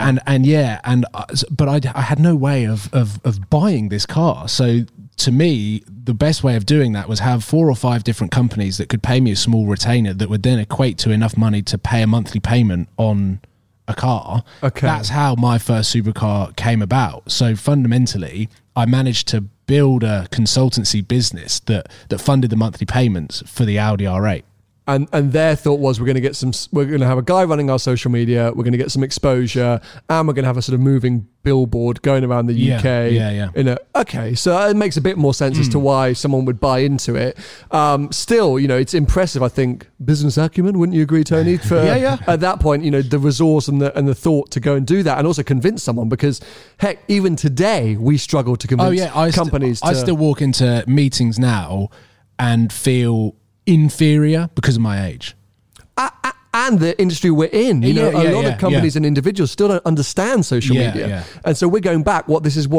But I had no way of buying this car. So to me, the best way of doing that was have 4 or 5 different companies that could pay me a small retainer that would then equate to enough money to pay a monthly payment on a car. Okay. That's how my first supercar came about. So fundamentally, I managed to build a consultancy business that funded the monthly payments for the Audi R8. And their thought was we're going to have a guy running our social media, we're going to get some exposure, and we're going to have a sort of moving billboard going around the UK. Yeah. Okay, so it makes a bit more sense as to why someone would buy into it. Still, it's impressive. I think business acumen, wouldn't you agree, Tony? For at that point, the resource and the thought to go and do that, and also convince someone. Because heck, even today we struggle to convince companies. I still walk into meetings now and feel inferior because of my age. And the industry we're in, a lot of companies and individuals still don't understand social media. Yeah. And so we're going back, this is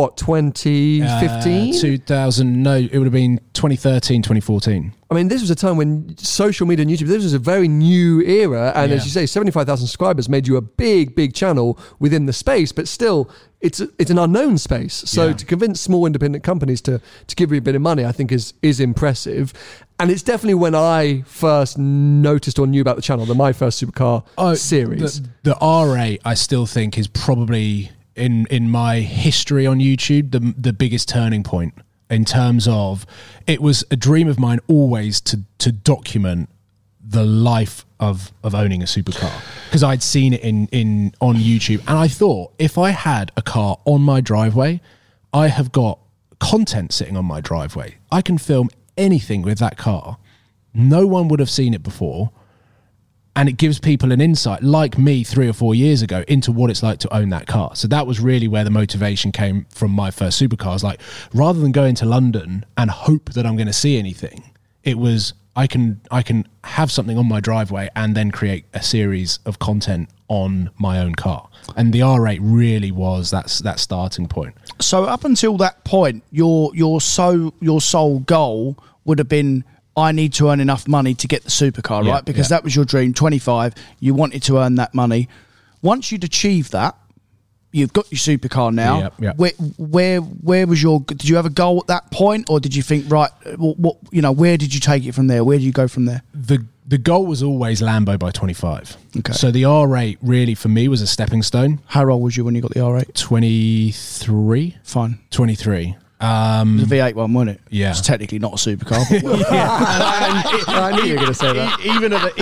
2015? 2000, no, it would have been 2013, 2014. I mean, this was a time when social media and YouTube, this was a very new era. And as you say, 75,000 subscribers made you a big, big channel within the space, but still it's an unknown space. So to convince small independent companies to give you a bit of money, I think is impressive. And it's definitely when I first noticed or knew about the channel, my first supercar series. The R8, I still think, is probably in my history on YouTube the biggest turning point, in terms of it was a dream of mine always to document the life of owning a supercar, because I'd seen it on YouTube, and I thought, if I had a car on my driveway, I have got content sitting on my driveway. I can film anything with that car. No one would have seen it before, and it gives people an insight, like me 3 or 4 years ago, into what it's like to own that car. So that was really where the motivation came from. My first supercars, like, rather than going to London and hope that I'm going to see anything, it was I can have something on my driveway and then create a series of content on my own car. And the R8 really was that starting point. So up until that point, your sole goal would have been, I need to earn enough money to get the supercar, right? Because that was your dream. 25, you wanted to earn that money. Once you'd achieved that, you've got your supercar now. Where was did you have a goal at that point, or did you think, right, where did you take it from there? Where do you go from there? The goal was always Lambo by 25. Okay. So the R8 really for me was a stepping stone. How old was you when you got the R8? 23. Fine. 23. It was a V8 one, wasn't it? Yeah. It's technically not a supercar. But I knew you were going to say that. Even at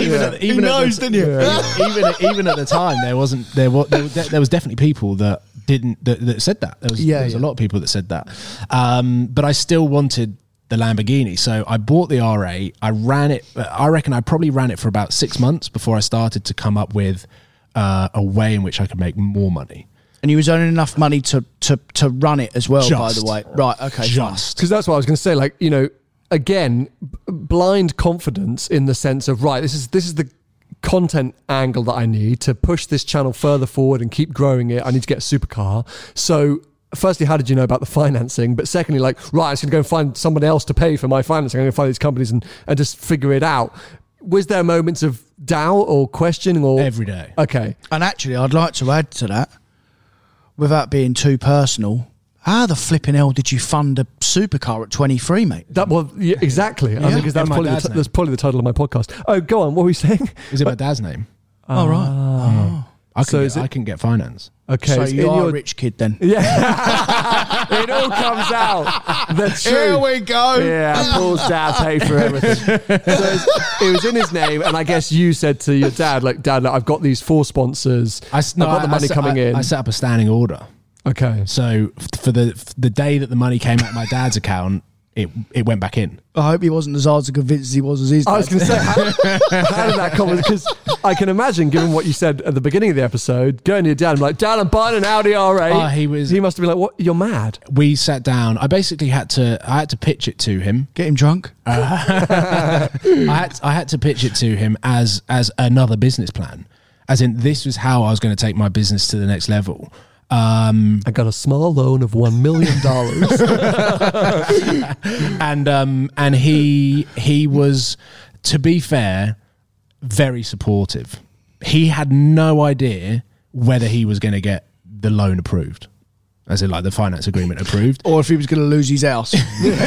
the time, there was definitely people that that said that. There was a lot of people that said that. But I still wanted the Lamborghini, so I bought the R8. I ran it. I reckon I probably ran it for about 6 months before I started to come up with a way in which I could make more money. And you was earning enough money to run it as well, by the way. Right, okay. Just. Because that's what I was going to say. Like, you know, again, blind confidence in the sense of, right, this is the content angle that I need to push this channel further forward and keep growing it. I need to get a supercar. So firstly, how did you know about the financing? But secondly, like, right, I'm just going to go and find someone else to pay for my financing. I'm going to find these companies and just figure it out. Was there moments of doubt or questioning? Or every day? Okay. And actually, I'd like to add to that, without being too personal, how the flipping hell did you fund a supercar at 23, mate? Exactly. I mean, because that's probably the title of my podcast. Oh, go on. What were you saying? Is it my dad's name? Oh, right. I can get finance. Okay. So you're a rich kid then. Yeah. It all comes out. The truth. Here we go. Yeah. Paul's dad paid for everything. So it was in his name, and I guess you said to your dad, like, Dad, I've got these 4 sponsors. I've got the money coming in. I set up a standing order. Okay. So for the day that the money came out of my dad's account, it went back in. I hope he wasn't as hard to convince as he was as his dad. I was going to say, how did that come? Because I can imagine, given what you said at the beginning of the episode, going to your dad and like, Dad, I'm buying an Audi R8. He must have been like, what? You're mad. We sat down. I basically had to pitch it to him. Get him drunk. I had to pitch it to him as another business plan. As in, this was how I was going to take my business to the next level. I got a small loan of $1 million. and he was, to be fair, very supportive. He had no idea whether he was going to get the loan approved, as in like the finance agreement approved, or if he was going to lose his house.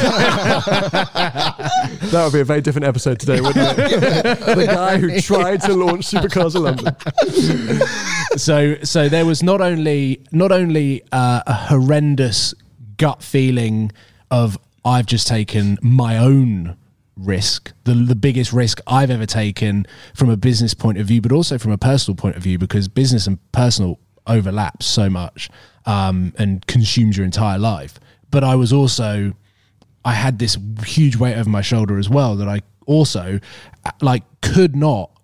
That would be a very different episode today, wouldn't it? The guy who tried to launch Supercars of London. So there was not only a horrendous gut feeling of I've just taken my own risk, the biggest risk I've ever taken from a business point of view, but also from a personal point of view, because business and personal overlaps so much and consumes your entire life. But I had this huge weight over my shoulder as well that I also couldn't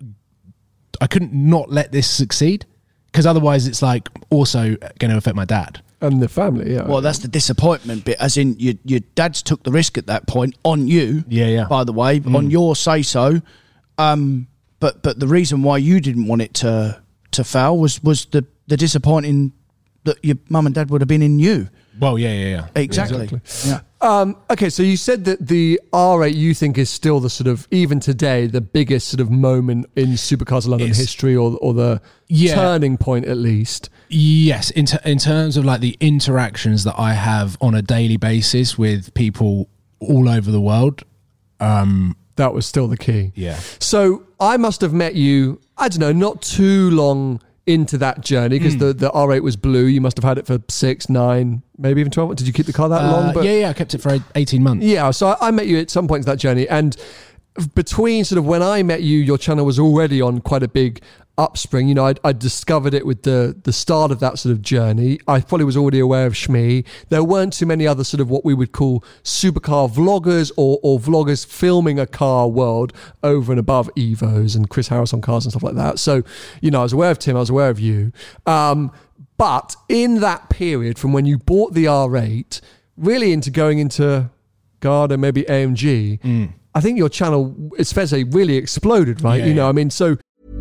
not let this succeed, because otherwise it's like also going to affect my dad and the family. Yeah. Well, that's the disappointment bit, as in your dad's took the risk at that point on you. Yeah. By the way, on your say so. But the reason why you didn't want it to fail was the disappointing that your mum and dad would have been in you. Well, yeah. Exactly. Yeah. Okay, so you said that the R8 you think is still the sort of, even today, the biggest sort of moment in Supercars of London history, or the turning point at least. Yes, in terms of like the interactions that I have on a daily basis with people all over the world. That was still the key. Yeah. So I must have met you, I don't know, not too long into that journey, because the R8 was blue. You must have had it for 6, 9, maybe even 12. Did you keep the car that long? Yeah, I kept it for 18 months. Yeah, so I met you at some point in that journey, and between sort of when I met you, your channel was already on quite a big upspring. You know, I discovered it with the start of that sort of journey. I probably was already aware of Shmee. There weren't too many other sort of what we would call supercar vloggers or vloggers filming a car world over and above Evos and Chris Harris on cars and stuff like that. So, you know, I was aware of Tim, I was aware of you. But in that period from when you bought the R8 really into going into Garda, maybe AMG, I think your channel, it's fair to say, really exploded, right? Yeah, you know, I mean, so...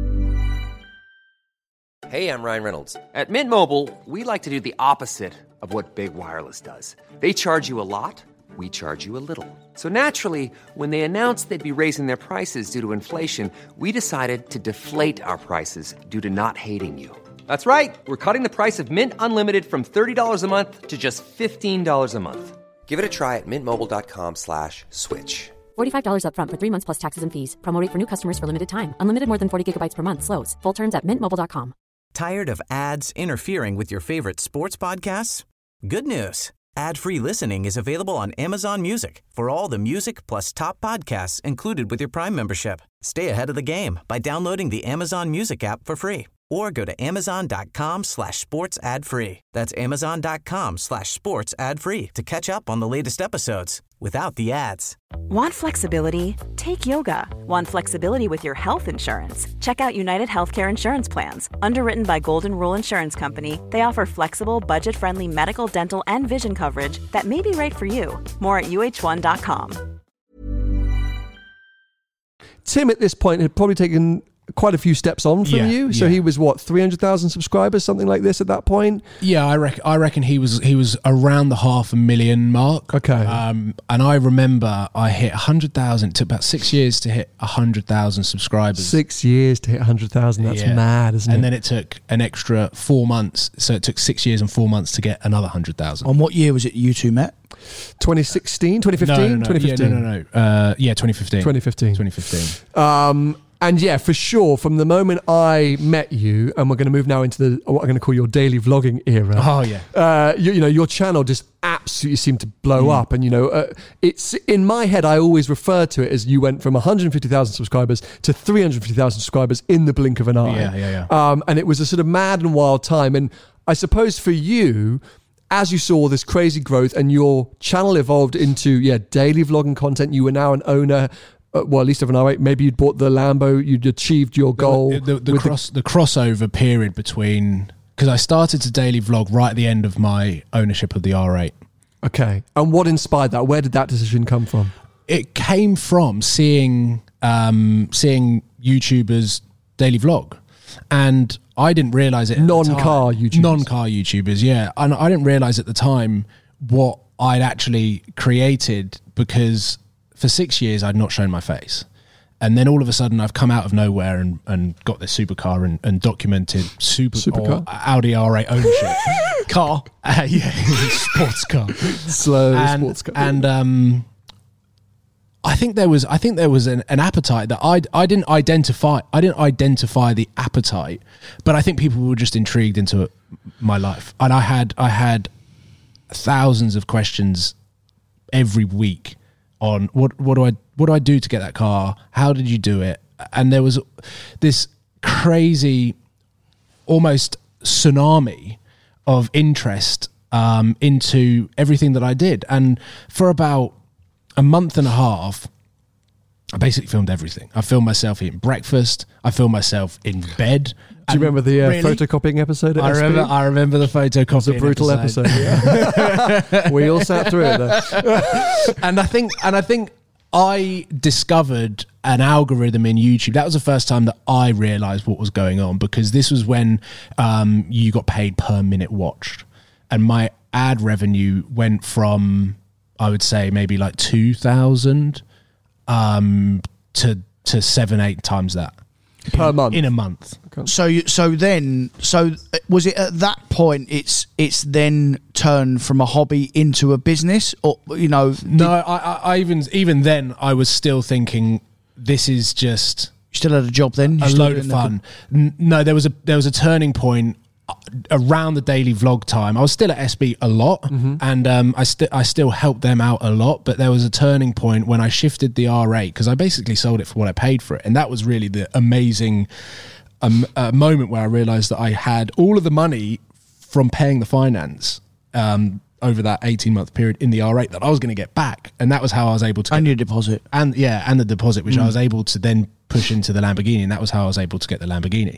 Hey, I'm Ryan Reynolds. At Mint Mobile, we like to do the opposite of what Big Wireless does. They charge you a lot, we charge you a little. So naturally, when they announced they'd be raising their prices due to inflation, we decided to deflate our prices due to not hating you. That's right. We're cutting the price of Mint Unlimited from $30 a month to just $15 a month. Give it a try at mintmobile.com/switch. $45 upfront for 3 months plus taxes and fees. Promo rate for new customers for limited time. Unlimited more than 40 gigabytes per month slows. Full terms at mintmobile.com. Tired of ads interfering with your favorite sports podcasts? Good news. Ad-free listening is available on Amazon Music for all the music plus top podcasts included with your Prime membership. Stay ahead of the game by downloading the Amazon Music app for free or go to amazon.com/sports ad free. That's amazon.com/sports ad free to catch up on the latest episodes without the ads. Want flexibility? Take yoga. Want flexibility with your health insurance? Check out United Healthcare Insurance Plans. Underwritten by Golden Rule Insurance Company, they offer flexible, budget-friendly medical, dental, and vision coverage that may be right for you. More at uh1.com. Tim, at this point, had probably taken quite a few steps on from you. So he was, what, 300,000 subscribers, something like this at that point? Yeah, I reckon he was around the 500,000 mark. Okay. And I remember I hit 100,000. It took about 6 years to hit 100,000 subscribers. 6 years to hit 100,000. That's mad, isn't it? And then it took an extra 4 months. So it took 6 years and 4 months to get another 100,000. On what year was it you two met? 2016, 2015? No. 2015. Yeah, 2015. 2015. And yeah, for sure, from the moment I met you, and we're going to move now into what I'm going to call your daily vlogging era. Oh, yeah. You know, your channel just absolutely seemed to blow up. And, you know, it's in my head, I always refer to it as you went from 150,000 subscribers to 350,000 subscribers in the blink of an eye. Yeah. And it was a sort of mad and wild time. And I suppose for you, as you saw this crazy growth and your channel evolved into, daily vlogging content, you were now an owner, well, at least of an R8. Maybe you'd bought the Lambo, you'd achieved your goal. The crossover period between, because I started to daily vlog right at the end of my ownership of the R8. Okay. And what inspired that? Where did that decision come from? It came from seeing YouTubers daily vlog. And I didn't realize it. Non-car YouTubers, yeah. And I didn't realize at the time what I'd actually created, because for 6 years I'd not shown my face. And then all of a sudden I've come out of nowhere and got this supercar and documented supercar? Audi R8 ownership. Car. Sports car. Sports car. And I think there was an appetite that I didn't identify. I didn't identify the appetite, but I think people were just intrigued into my life. And I had thousands of questions every week on what do I do to get that car? How did you do it? And there was this crazy, almost tsunami of interest into everything that I did. And for about a month and a half, I basically filmed everything. I filmed myself eating breakfast. I filmed myself in bed. Do you remember the photocopying episode? I remember the photocopying. It was a brutal episode. Yeah. We all sat through it though. And I think I discovered an algorithm in YouTube. That was the first time that I realized what was going on, because this was when you got paid per minute watched, and my ad revenue went from, I would say, maybe like 2,000 to 7-8 times that per month in a month. Okay. So was it at that point it's then turned from a hobby into a business, or I even then I was still thinking this is just, you still had a job then, a load of fun. No, there was a turning point around the daily vlog time. I was still at SB a lot, and I still helped them out a lot, but there was a turning point when I shifted the R8, because I basically sold it for what I paid for it, and that was really the amazing moment where I realized that I had all of the money from paying the finance over that 18-month period in the R8 that I was going to get back, and that was how I was able to your deposit, and the deposit, which I was able to then push into the Lamborghini, and that was how I was able to get the Lamborghini.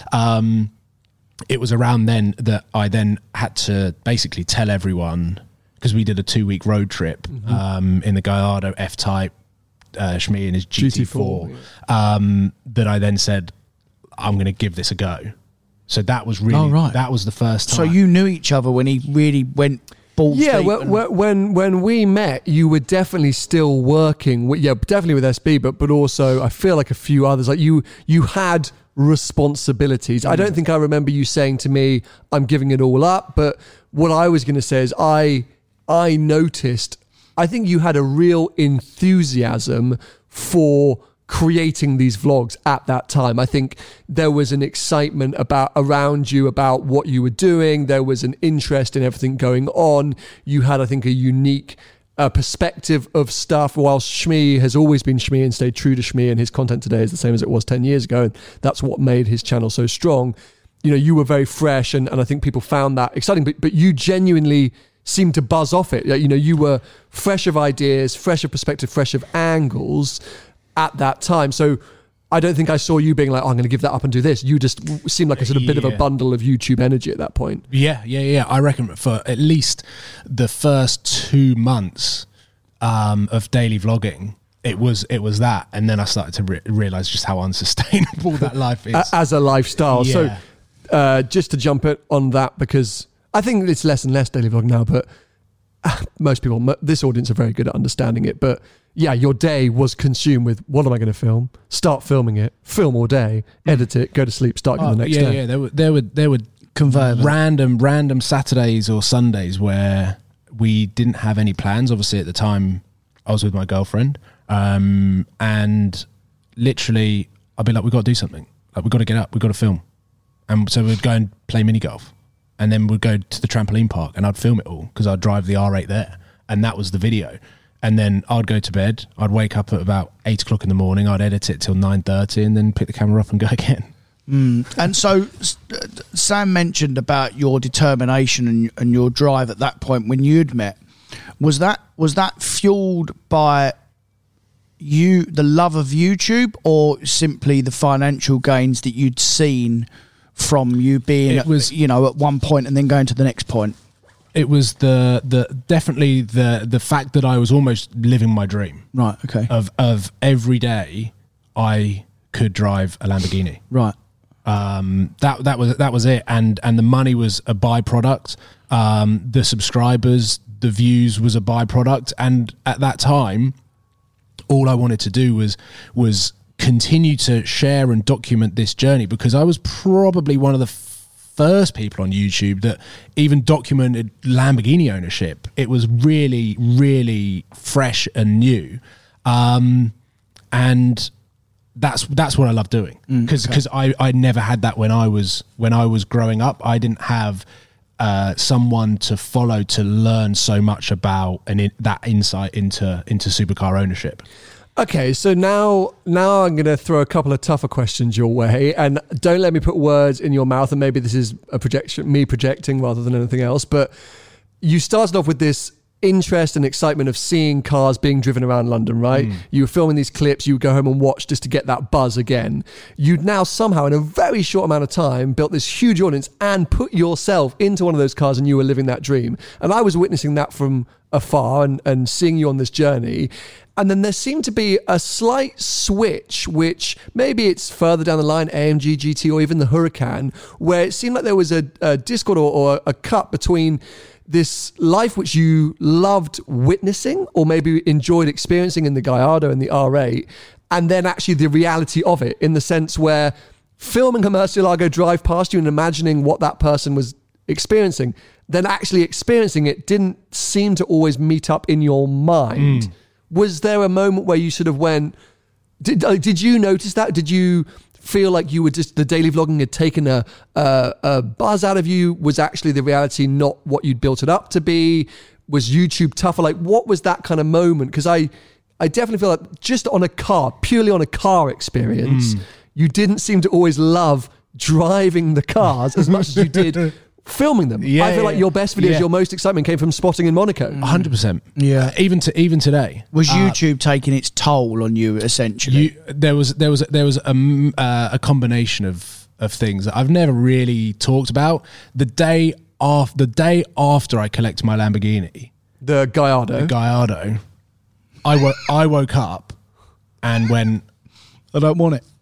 It was around then that I then had to basically tell everyone, because we did a 2-week road trip in the Gallardo F-Type, Shmi and his GT4, that I then said, I'm going to give this a go. So that was really, that was the first time. So you knew each other when he really went balls deep? Yeah, when we met, you were definitely still working, definitely with SB, but also I feel like a few others. Like you had responsibilities. I don't think I remember you saying to me, I'm giving it all up, but what I was going to say is I noticed I think you had a real enthusiasm for creating these vlogs at that time. I think there was an excitement around you about what you were doing. There was an interest in everything going on. You had, I think, a unique perspective of stuff, whilst Shmee has always been Shmee and stayed true to Shmee, and his content today is the same as it was 10 years ago. And that's what made his channel so strong. You know, you were very fresh, and I think people found that exciting, but you genuinely seemed to buzz off it. You know, you were fresh of ideas, fresh of perspective, fresh of angles at that time. So I don't think I saw you being like, oh, I'm going to give that up and do this. You just seemed like a sort of bit of a bundle of YouTube energy at that point. Yeah. I reckon for at least the first 2 months of daily vlogging, it was that. And then I started to realise just how unsustainable that life is. As a lifestyle. Yeah. So just to jump it on that, because I think it's less and less daily vlog now, but most people, this audience are very good at understanding it. But yeah, your day was consumed with, what am I going to film? Start filming it, film all day, edit it, go to sleep, start again the next day. Yeah, there would convert random Saturdays or Sundays where we didn't have any plans. Obviously, at the time, I was with my girlfriend, and literally, I'd be like, "We've got to do something. Like, we've got to get up. We've got to film." And so we'd go and play mini golf, and then we'd go to the trampoline park, and I'd film it all because I'd drive the R8 there, and that was the video. And then I'd go to bed. I'd wake up at about 8 o'clock in the morning. I'd edit it till 9:30, and then pick the camera up and go again. And so Sam mentioned about your determination and your drive at that point when you'd met. Was that fueled by you, the love of YouTube, or simply the financial gains that you'd seen from you being, at one point and then going to the next point? It was definitely the fact that I was almost living my dream. Right. Okay. Of every day I could drive a Lamborghini. Right. That was it, and the money was a byproduct. The subscribers, the views was a byproduct, and at that time, all I wanted to do was continue to share and document this journey, because I was probably one of the first people on YouTube that even documented Lamborghini ownership. It was really, really fresh and new, and that's what I love doing, because I never had that when I was growing up. I didn't have someone to follow to learn so much about that insight into supercar ownership. Okay, so now I'm going to throw a couple of tougher questions your way, and don't let me put words in your mouth, and maybe this is me projecting rather than anything else, but you started off with this interest and excitement of seeing cars being driven around London, right? You were filming these clips, you would go home and watch just to get that buzz again. You'd now somehow, in a very short amount of time, built this huge audience and put yourself into one of those cars, and you were living that dream. And I was witnessing that from afar and seeing you on this journey. And then there seemed to be a slight switch, which maybe it's further down the line, AMG GT or even the Huracan, where it seemed like there was a discord or a cut between this life which you loved witnessing or maybe enjoyed experiencing in the Gallardo and the R8, and then actually the reality of it, in the sense where filming a Murcielago drive past you and imagining what that person was experiencing, then actually experiencing it didn't seem to always meet up in your mind. Was there a moment where you sort of went, did you notice that? Did you feel like you were just, the daily vlogging had taken a buzz out of you? Was actually the reality not what you'd built it up to be? Was YouTube tougher? Like, what was that kind of moment? Because I definitely feel like just on a car, purely on a car experience, you didn't seem to always love driving the cars as much as you did filming them. I feel like your best videos, your most excitement came from spotting in Monaco. 100%. Yeah. Even today. Was YouTube taking its toll on you, essentially? There was a combination of things that I've never really talked about. The day after I collected my Lamborghini, The Gallardo, I woke up and went, I don't want it.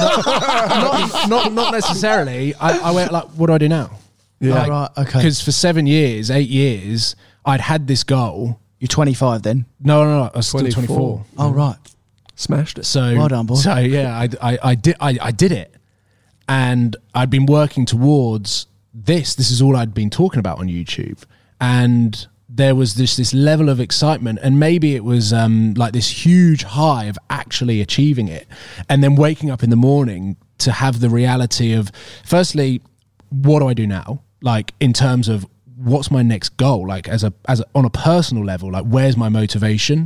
not necessarily. I went like, what do I do now? Yeah, right, okay. Because for 8 years, I'd had this goal. You're 25 then? No, I was still 24. Oh, right. Smashed it. So, well done, boy. So yeah, I did it, and I'd been working towards this. This is all I'd been talking about on YouTube, and there was this level of excitement, and maybe it was like this huge high of actually achieving it, and then waking up in the morning to have the reality of, firstly, what do I do now? Like, in terms of what's my next goal? Like, as a on a personal level, like, where's my motivation?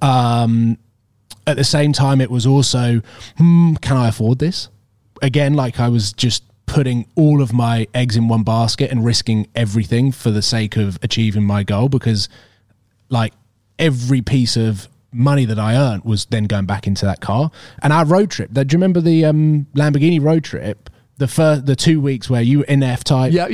At the same time, it was also, can I afford this? Again, like, I was just putting all of my eggs in one basket and risking everything for the sake of achieving my goal, because like every piece of money that I earned was then going back into that car. And our road trip, do you remember the Lamborghini road trip, the 2 weeks where you were in F-Type? Yeah.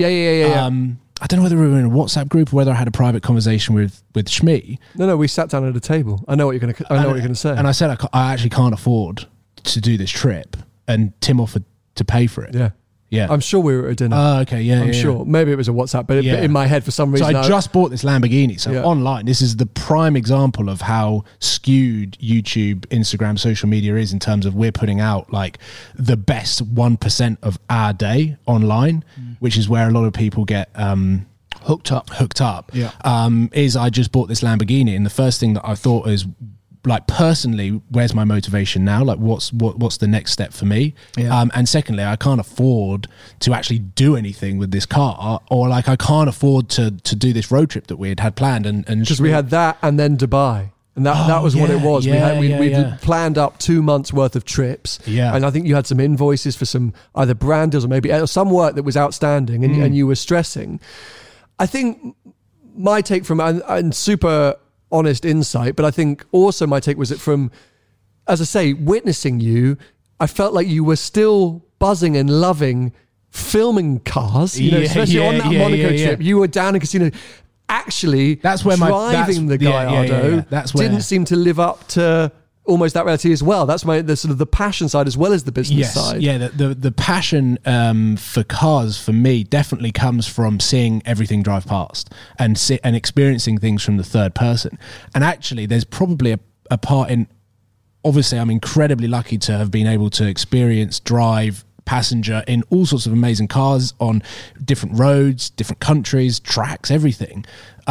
I don't know whether we were in a WhatsApp group or whether I had a private conversation with Shmi. No, we sat down at a table. I know what you're going to say. And I said, I actually can't afford to do this trip. And Tim offered to pay for it. Yeah. I'm sure we were at dinner. Oh, okay, yeah. I'm sure. Maybe it was a WhatsApp, but in my head, for some reason. So I just bought this Lamborghini. So online, this is the prime example of how skewed YouTube, Instagram, social media is in terms of we're putting out like the best 1% of our day online, which is where a lot of people get hooked up. Yeah. Is I just bought this Lamborghini, and the first thing that I thought is, like, personally, where's my motivation now? Like, what's the next step for me? Yeah. And secondly, I can't afford to actually do anything with this car, or like I can't afford to do this road trip that we had planned. And because we had that and then Dubai. And that was what it was. We planned up 2 months worth of trips. Yeah. And I think you had some invoices for some either brand deals or maybe some work that was outstanding, and you were stressing. I think my take from, and super honest insight, but I think also my take was that from, as I say, witnessing you, I felt like you were still buzzing and loving filming cars, especially on that Monaco trip. You were down in Casino, actually that's where driving the Gallardo That's where, didn't seem to live up to almost that reality as well. That's the sort of the passion side as well as the business side. Yeah, the passion for cars for me definitely comes from seeing everything drive past and experiencing things from the third person. And actually, there's probably a part in, obviously, I'm incredibly lucky to have been able to experience, drive, passenger in all sorts of amazing cars on different roads, different countries, tracks, everything.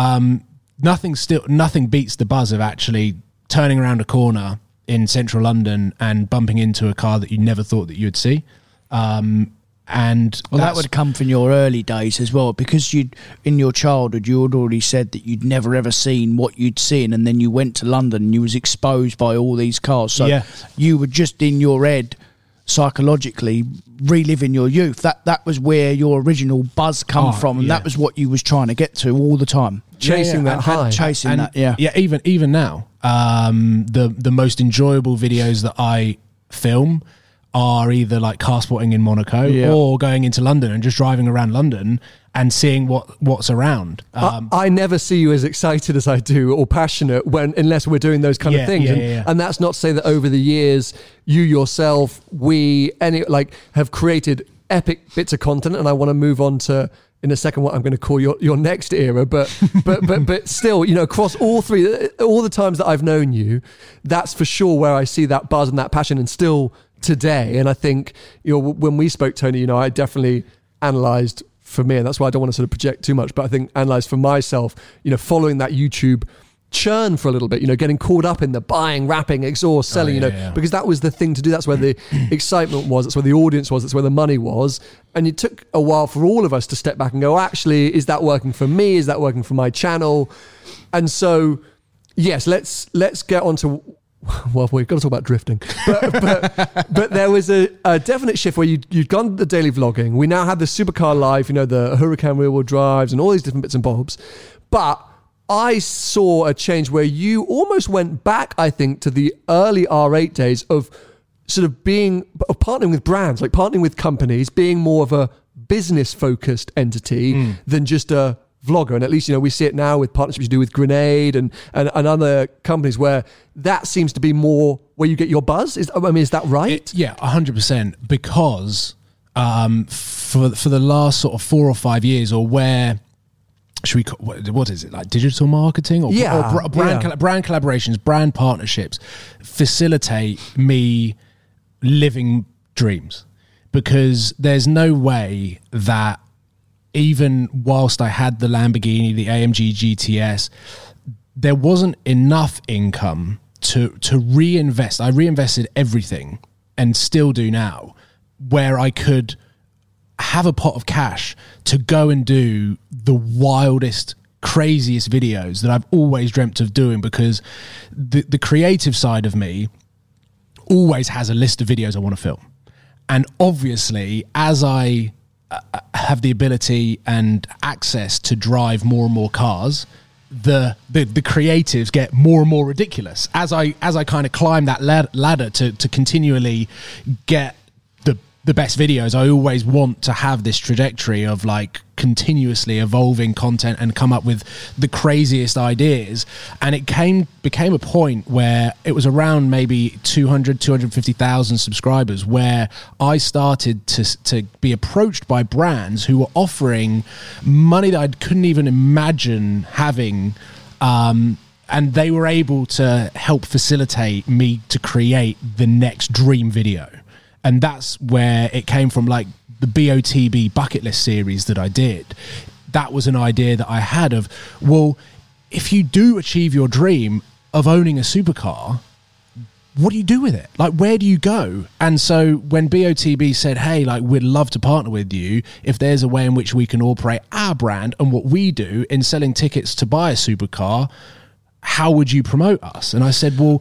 Nothing beats the buzz of actually turning around a corner in central London and bumping into a car that you never thought that you would see. And that would come from your early days as well, because in your childhood you had already said that you'd never ever seen what you'd seen, and then you went to London and you was exposed by all these cars. So you were just in your head psychologically reliving your youth. That was where your original buzz come from, and that was what you was trying to get to all the time. Chasing that high. Even now, the most enjoyable videos that I film are either like car spotting in Monaco or going into London and just driving around London and seeing what's around. I never see you as excited as I do or passionate unless we're doing those kind of things. And that's not to say that over the years you yourself, have created epic bits of content, and I want to move on to in a second what I'm going to call your next era, but still, across all the times that I've known you, that's for sure where I see that buzz and that passion, and still today. And I think when we spoke, Tony, I definitely analysed for me, and that's why I don't want to sort of project too much, but I think analysed for myself, following that YouTube churn for a little bit, getting caught up in the buying, wrapping, exhaust, selling, because that was the thing to do. That's where the excitement was. That's where the audience was. That's where the money was. And it took a while for all of us to step back and go, actually, is that working for me? Is that working for my channel? And so, yes, let's get on to, well, we've got to talk about drifting. But there was a definite shift where you'd gone the daily vlogging. We now had the supercar life, the Huracan rear wheel drives and all these different bits and bobs. But I saw a change where you almost went back, I think, to the early R8 days of sort of partnering with brands, like partnering with companies, being more of a business-focused entity than just a vlogger. And at least, we see it now with partnerships you do with Grenade and other companies where that seems to be more where you get your buzz. Is that right? 100%. Because for the last sort of 4 or 5 years, or where... what is it, like digital marketing or brand collaborations, brand partnerships facilitate me living dreams, because there's no way that even whilst I had the Lamborghini, the AMG GTS, there wasn't enough income to reinvest. I reinvested everything, and still do now, where I could have a pot of cash to go and do the wildest, craziest videos that I've always dreamt of doing, because the creative side of me always has a list of videos I want to film. And obviously, as I have the ability and access to drive more and more cars, the creatives get more and more ridiculous as I kind of climb that ladder to continually get the best videos. I always want to have this trajectory of like continuously evolving content and come up with the craziest ideas. And it became a point where it was around maybe 250,000 subscribers, where I started to be approached by brands who were offering money that I couldn't even imagine having, and they were able to help facilitate me to create the next dream video. And that's where it came from, like the BOTB bucket list series that I did. That was an idea that I had of, well, if you do achieve your dream of owning a supercar, what do you do with it? Like, where do you go? And so when BOTB said, hey, like, we'd love to partner with you if there's a way in which we can operate our brand and what we do in selling tickets to buy a supercar, how would you promote us? And I said, well,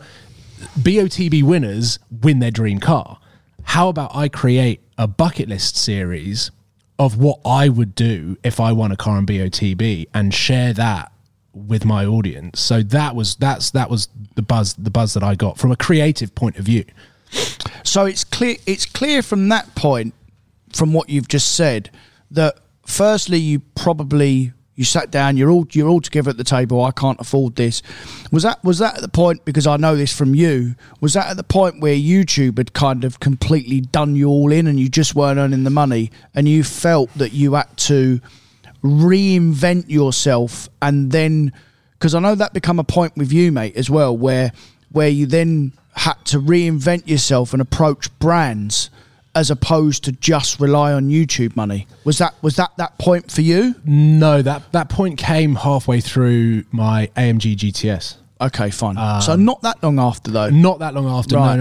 BOTB winners win their dream car. How about I create a bucket list series of what I would do if I won a car in BOTB and share that with my audience? So that was the buzz that I got from a creative point of view. So it's clear from that point, from what you've just said, that firstly you sat down, you're all together at the table. I can't afford this. Was that at the point, because I know this from you, was that at the point where YouTube had kind of completely done you all in and you just weren't earning the money, and you felt that you had to reinvent yourself? And then, because I know that become a point with you, mate, as well, where you then had to reinvent yourself and approach brands as opposed to just rely on YouTube money. Was that point for you? No, that point came halfway through my AMG GTS. Okay, fine. So not that long after, though. Not that long after. Right.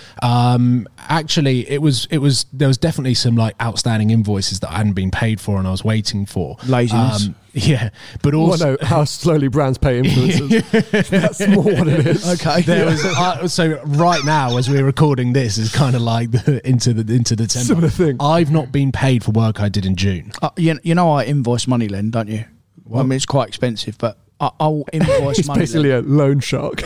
No. Actually, there was definitely some like outstanding invoices that I hadn't been paid for and I was waiting for. Laziness. Yeah, but also no, how slowly brands pay influencers. That's more what it is. Okay. There was so right now, as we're recording this, is kind of like into the similar thing. I've not been paid for work I did in June. You know I invoice Moneylen, don't you? Well, I mean, it's quite expensive, but I'll invoice He's Moneylen. basically a loan shark.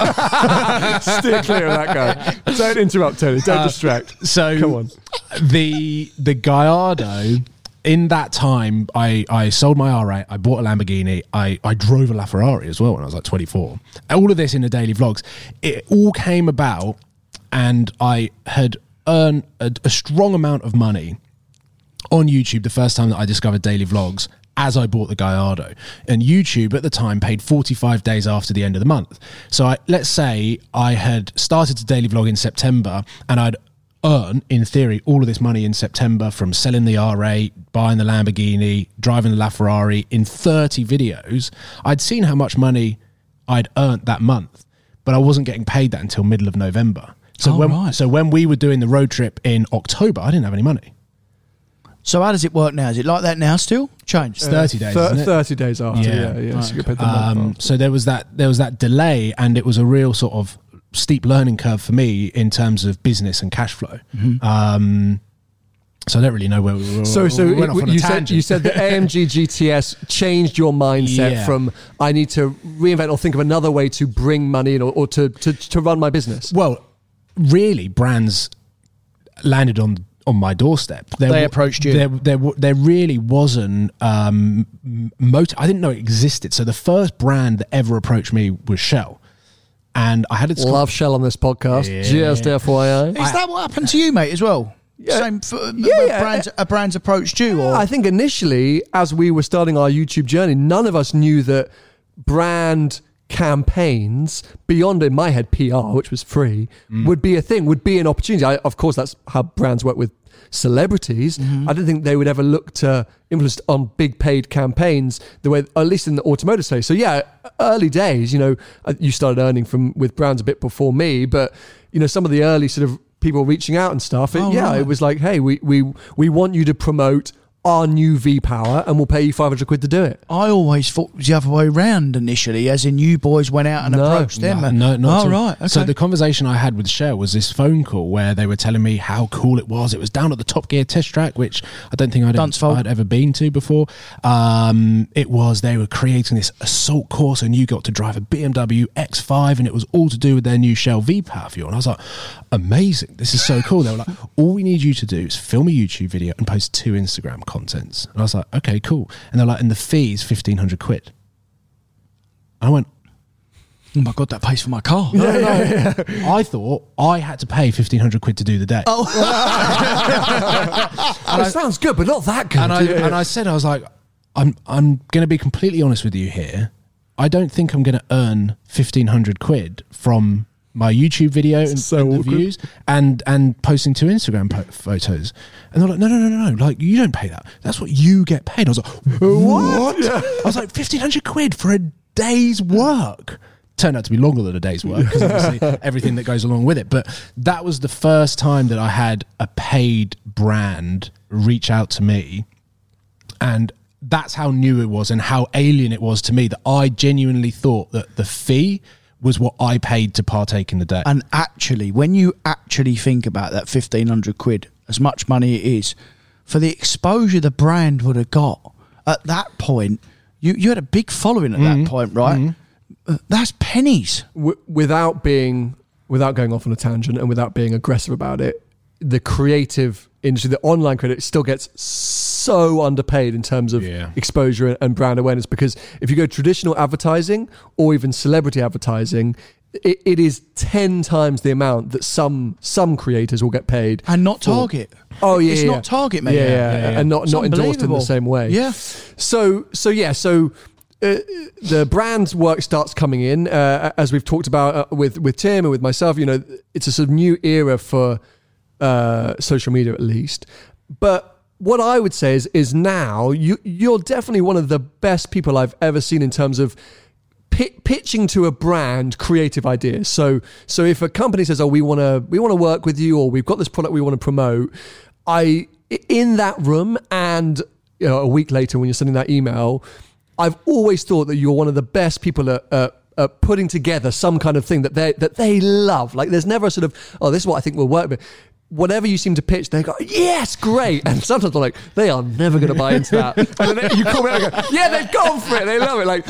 Steer clear of that guy. Don't interrupt, Tony. Don't distract. So come on. The Gallardo. In that time, I sold my R8, I bought a Lamborghini, I drove a LaFerrari as well when I was like 24. All of this in the daily vlogs. It all came about, and I had earned a strong amount of money on YouTube the first time that I discovered daily vlogs, as I bought the Gallardo. And YouTube at the time paid 45 days after the end of the month. So let's say I had started to daily vlog in September, and I'd earn, in theory, all of this money in September from selling the R8, buying the Lamborghini, driving the LaFerrari in 30 videos. I'd seen how much money I'd earned that month, but I wasn't getting paid that until middle of November. So when we were doing the road trip in October, I didn't have any money. So how does it work now? Is it like that now still? Changed? It's 30 days, isn't it? 30 days after, yeah. Right. So you get paid the month after. So there was that delay, and it was a real sort of steep learning curve for me in terms of business and cash flow. Mm-hmm. So I don't really know where we were. So we went off on a you tangent. said the AMG GTS changed your mindset from I need to reinvent or think of another way to bring money in or to run my business. Well, really, brands landed on my doorstep. They approached you. There really wasn't I didn't know it existed. So the first brand that ever approached me was Shell. And I had love Shell on this podcast. Just FYI. Is that what happened to you, mate, as well? Yeah. Same for brands approached you? Or? I think initially, as we were starting our YouTube journey, none of us knew that brand campaigns, beyond, in my head, PR, which was free, would be a thing, would be an opportunity. Of course, that's how brands work with celebrities, I don't think they would ever look to influence on big paid campaigns the way, at least in the automotive space. So yeah, early days, you started earning with brands a bit before me, but some of the early sort of people reaching out and stuff. It was like, hey, we want you to promote our new V-Power and we'll pay you 500 quid to do it. I always thought it was the other way around initially, as in you boys went out and approached them. No, not at all. Right. Okay. So the conversation I had with Shell was this phone call where they were telling me how cool it was. It was down at the Top Gear test track, which I don't think I'd ever been to before. They were creating this assault course and you got to drive a BMW X5 and it was all to do with their new Shell V-Power fuel. And I was like, amazing. This is so cool. They were like, all we need you to do is film a YouTube video and post 2 Instagram contents. And I was like, okay, cool. And they're like, and the fee is 1,500 quid. And I went, oh my God, that pays for my car. No. I thought I had to pay 1,500 quid to do the day. Oh. It sounds good, but not that good. And I said, I was like, I'm going to be completely honest with you here. I don't think I'm going to earn 1,500 quid from my YouTube video and the views and posting 2 Instagram photos. And they're like, no, like, you don't pay that. That's what you get paid. I was like, what? Yeah. I was like, 1,500 quid for a day's work. Turned out to be longer than a day's work because obviously everything that goes along with it. But that was the first time that I had a paid brand reach out to me. And that's how new it was and how alien it was to me, that I genuinely thought that the fee was what I paid to partake in the day. And actually, when you actually think about that 1,500 quid, as much money it is, for the exposure the brand would have got at that point, you had a big following at that point, right? That's pennies. Without going off on a tangent and without being aggressive about it, the creative industry, the online creator, still gets so underpaid in terms of exposure and brand awareness, because if you go traditional advertising or even celebrity advertising, it is 10 times the amount that some creators will get paid. And not Target. It's not Target, mate. And not endorsed in the same way. Yeah. So the brand work starts coming in, as we've talked about with Tim and with myself. It's a sort of new era for social media, at least. But what I would say is now you're definitely one of the best people I've ever seen in terms of pitching to a brand creative ideas. So if a company says, "Oh, we want to work with you," or "We've got this product we want to promote," in that room and a week later when you're sending that email, I've always thought that you're one of the best people at putting together some kind of thing that they love. Like, there's never a sort of, "Oh, this is what I think will work." But whatever you seem to pitch, they go, "Yes, great." And sometimes they're like, "They are never going to buy into that." And then you call me and I go, "Yeah, they've gone for it. They love it." Like,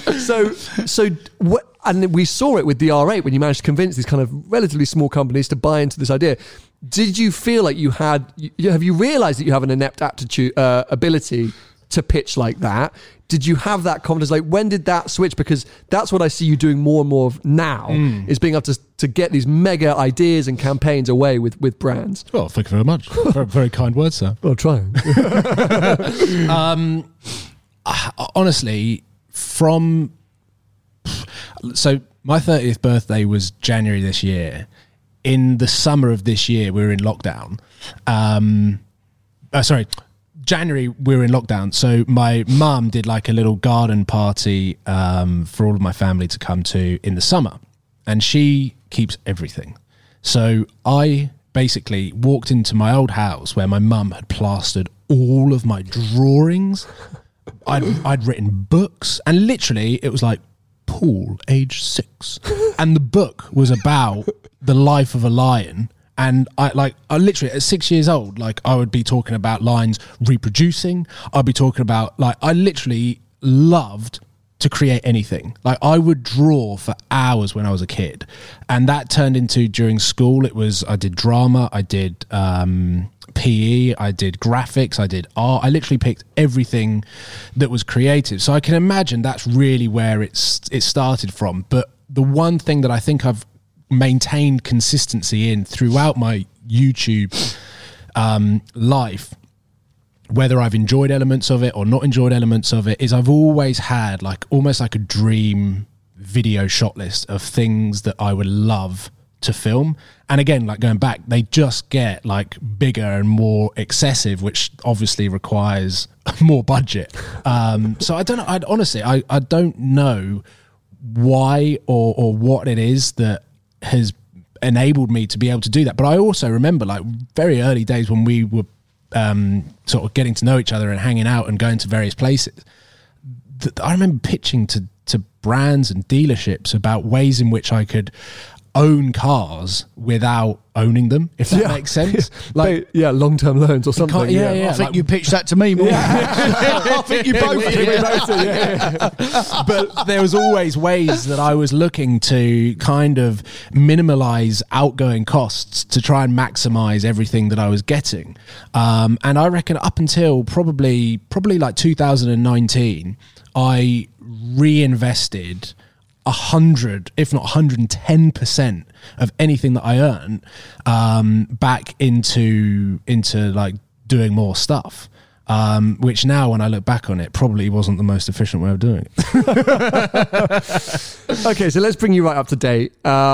and we saw it with the R8 when you managed to convince these kind of relatively small companies to buy into this idea. Did you feel like have you realized that you have an inept ability to pitch like that? Did you have that confidence? Like, when did that switch? Because that's what I see you doing more and more of now, is being able to get these mega ideas and campaigns away with brands. Well, thank you very much. Very, very kind words, sir. Well, trying. Honestly, so my 30th birthday was January this year. In the summer of this year, we were in lockdown. January, we were in lockdown. So my mum did like a little garden party for all of my family to come to in the summer. And she keeps everything. So I basically walked into my old house where my mum had plastered all of my drawings. I'd written books, and literally it was like, Paul, age 6. And the book was about the life of a lion. And I literally at 6 years old, like, I would be talking about lions reproducing. I'd be talking about, like, I literally loved to create anything. Like, I would draw for hours when I was a kid. And that turned into, during school, I did drama, I did PE, I did graphics, I did art. I literally picked everything that was creative. So I can imagine that's really where it started from. But the one thing that I think I've maintained consistency in throughout my YouTube life, whether I've enjoyed elements of it or not enjoyed elements of it, is I've always had like almost like a dream video shot list of things that I would love to film. And again, like going back, they just get like bigger and more excessive, which obviously requires more budget. So I don't know. I don't know why or what it is that has enabled me to be able to do that. But I also remember like very early days when we were sort of getting to know each other and hanging out and going to various places. I remember pitching to brands and dealerships about ways in which I could own cars without owning them, if that makes sense. Like long-term loans or something. I think you pitched that to me more. I think you both did. But there was always ways that I was looking to kind of minimalize outgoing costs to try and maximize everything that I was getting. And I reckon up until probably like 2019, I reinvested 100, if not 110% of anything that I earned back into like doing more stuff. Which now, when I look back on it, probably wasn't the most efficient way of doing it. Okay, so let's bring you right up to date.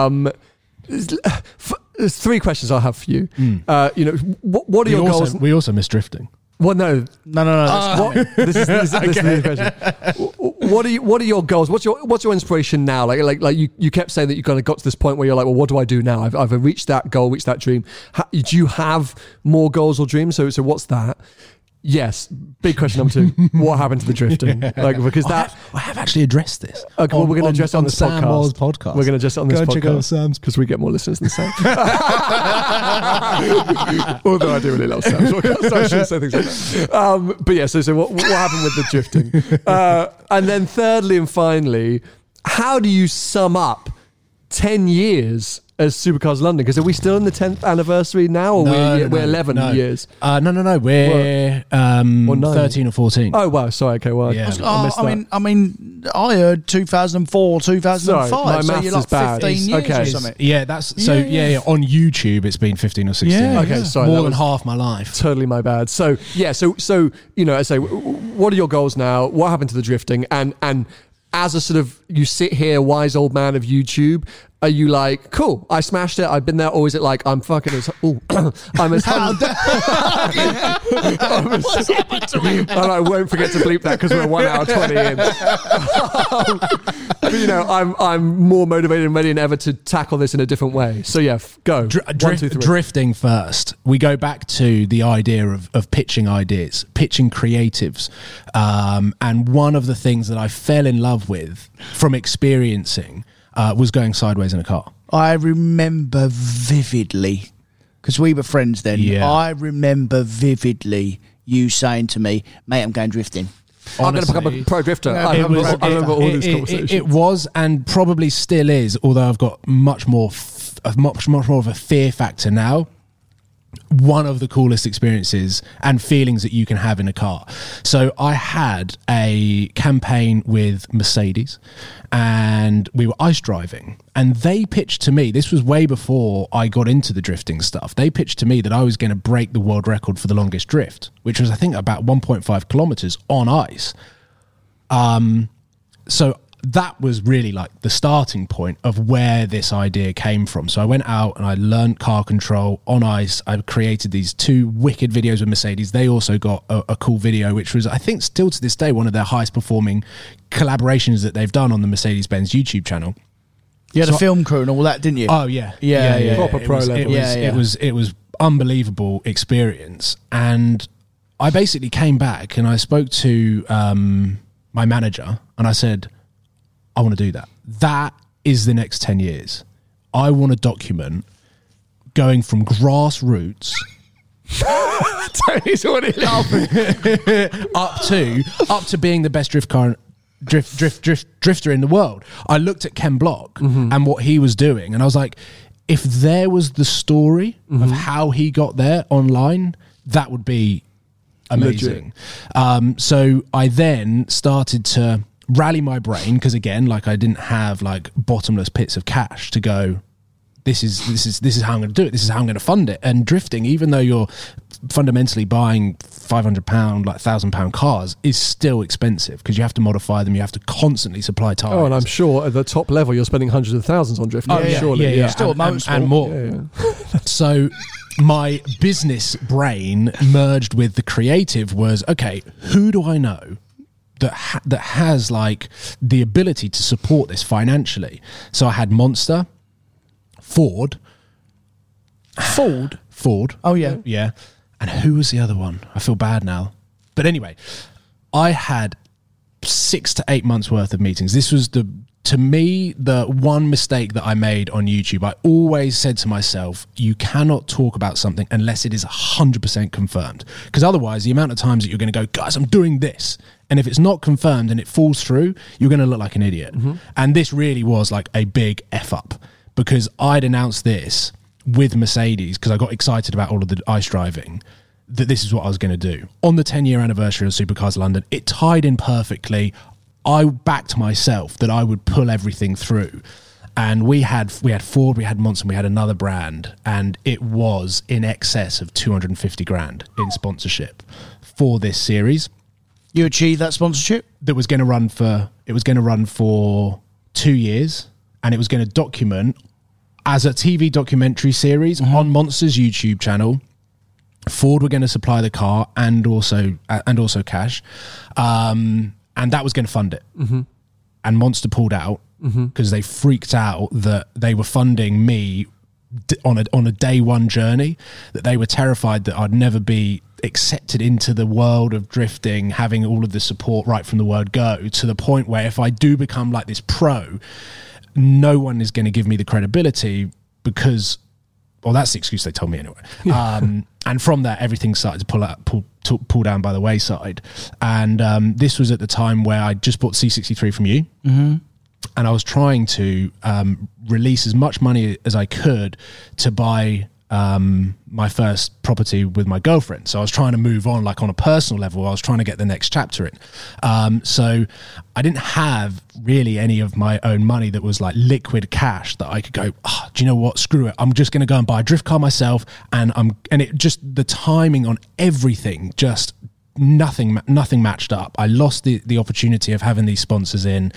There's 3 questions I have for you. What are your goals? We also miss drifting. Well, no. This is the question. What are your goals? What's your inspiration now? Like you kept saying that you kind of got to this point where you're like, well, what do I do now? I've reached that goal, reached that dream. Do you have more goals or dreams? So what's that? Yes. Big question number 2. What happened to the drifting? Like, because I have actually addressed this. Okay, well, we're going to address it on this Sam Moore's podcast. We're going to address it on this podcast. Check out Sam's, because we get more listeners than Sam. Although I do really love Sam's podcast, so I shouldn't say things like that. But yeah, so what happened with the drifting? And then thirdly and finally, how do you sum up 10 years as Supercars London? Because are we still in the 10th anniversary now, or we're 11 years? No. We're 13 or 14. Oh wow, sorry. Okay, well, yeah. I mean, I heard 2004, 2005. Sorry, my maths you're like is bad. 15 years Okay. or something. Yeah, that's so. Yeah. On YouTube, it's been 15 or 16. Yeah. years. Okay, sorry, more that than was half my life. Totally my bad. So yeah, so I say, what are your goals now? What happened to the drifting? And as a sort of, you sit here, wise old man of YouTube, are you like, cool, I smashed it, I've been there, or is it like, I'm fucking as, I'm as What's happened to me? I won't forget to bleep that because we're 1 hour 20 in. But I'm more motivated and ready than ever to tackle this in a different way. So yeah, go. 1, 2, 3. Drifting first. We go back to the idea of pitching ideas, pitching creatives. And one of the things that I fell in love with from experiencing was going sideways in a car. I remember vividly, because we were friends then. Yeah. I remember vividly you saying to me, mate, I'm going drifting. I'm going to pick up a pro drifter. I remember all these conversations. It was, and probably still is, although I've got much more of a fear factor now. One of the coolest experiences and feelings that you can have in a car. So I had a campaign with Mercedes and we were ice driving, and they pitched to me, this was way before I got into the drifting stuff, they pitched to me that I was going to break the world record for the longest drift, which was I think about 1.5 kilometers on ice. So that was really like the starting point of where this idea came from. So I went out and I learned car control on ice. I created these 2 wicked videos with Mercedes. They also got a cool video, which was, I think, still to this day, one of their highest performing collaborations that they've done on the Mercedes-Benz YouTube channel. You had a film crew and all that, didn't you? Oh yeah. Proper pro level. It was unbelievable experience. And I basically came back and I spoke to my manager and I said, I want to do that. That is the next 10 years. I want to document going from grassroots Tony's already laughing. up to being the best drifter in the world. I looked at Ken Block and what he was doing, and I was like, if there was the story of how he got there online, that would be amazing. So I then started to rally my brain, because again, like, I didn't have like bottomless pits of cash to go this is how I'm going to do it. This is how I'm going to fund it. And drifting, even though you're fundamentally buying £500, like £1,000 cars, is still expensive because you have to modify them. You have to constantly supply tyres. Oh, and I'm sure at the top level you're spending hundreds of thousands on drifting. Surely. Yeah. Still and more. Yeah. So my business brain merged with the creative was, okay, who do I know that has like the ability to support this financially? So I had Monster, Ford. Oh yeah. Yeah. And who was the other one? I feel bad now. But anyway, I had 6 to 8 months worth of meetings. This was to me, the one mistake that I made on YouTube. I always said to myself, you cannot talk about something unless it is 100% confirmed. Because otherwise, the amount of times that you're going to go, guys, I'm doing this. And if it's not confirmed and it falls through, you're going to look like an idiot. And this really was like a big F up, because I'd announced this with Mercedes, because I got excited about all of the ice driving, that this is what I was going to do. On the 10-year anniversary of Supercars London, it tied in perfectly. I backed myself that I would pull everything through. And we had Ford, we had Monster, we had another brand, and it was in excess of 250 grand in sponsorship for this series. You achieved that sponsorship? That was going to run for 2 years, and it was going to document as a TV documentary series on Monster's YouTube channel. Ford were going to supply the car and also cash, and that was going to fund it. And Monster pulled out because they freaked out that they were funding me on a day one journey, that they were terrified that I'd never be accepted into the world of drifting, having all of the support right from the word go, to the point where if I do become like this pro, no one is going to give me the credibility, because, well, that's the excuse they told me anyway. And from that, everything started to pull down by the wayside. And this was at the time where I just bought C63 from you. And I was trying to release as much money as I could to buy my first property with my girlfriend. So I was trying to move on, like on a personal level. I was trying to get the next chapter in. So I didn't have really any of my own money that was like liquid cash that I could go, oh, do you know what? Screw it. I'm just going to go and buy a drift car myself. And it just, the timing on everything, just nothing matched up. I lost the opportunity of having these sponsors in,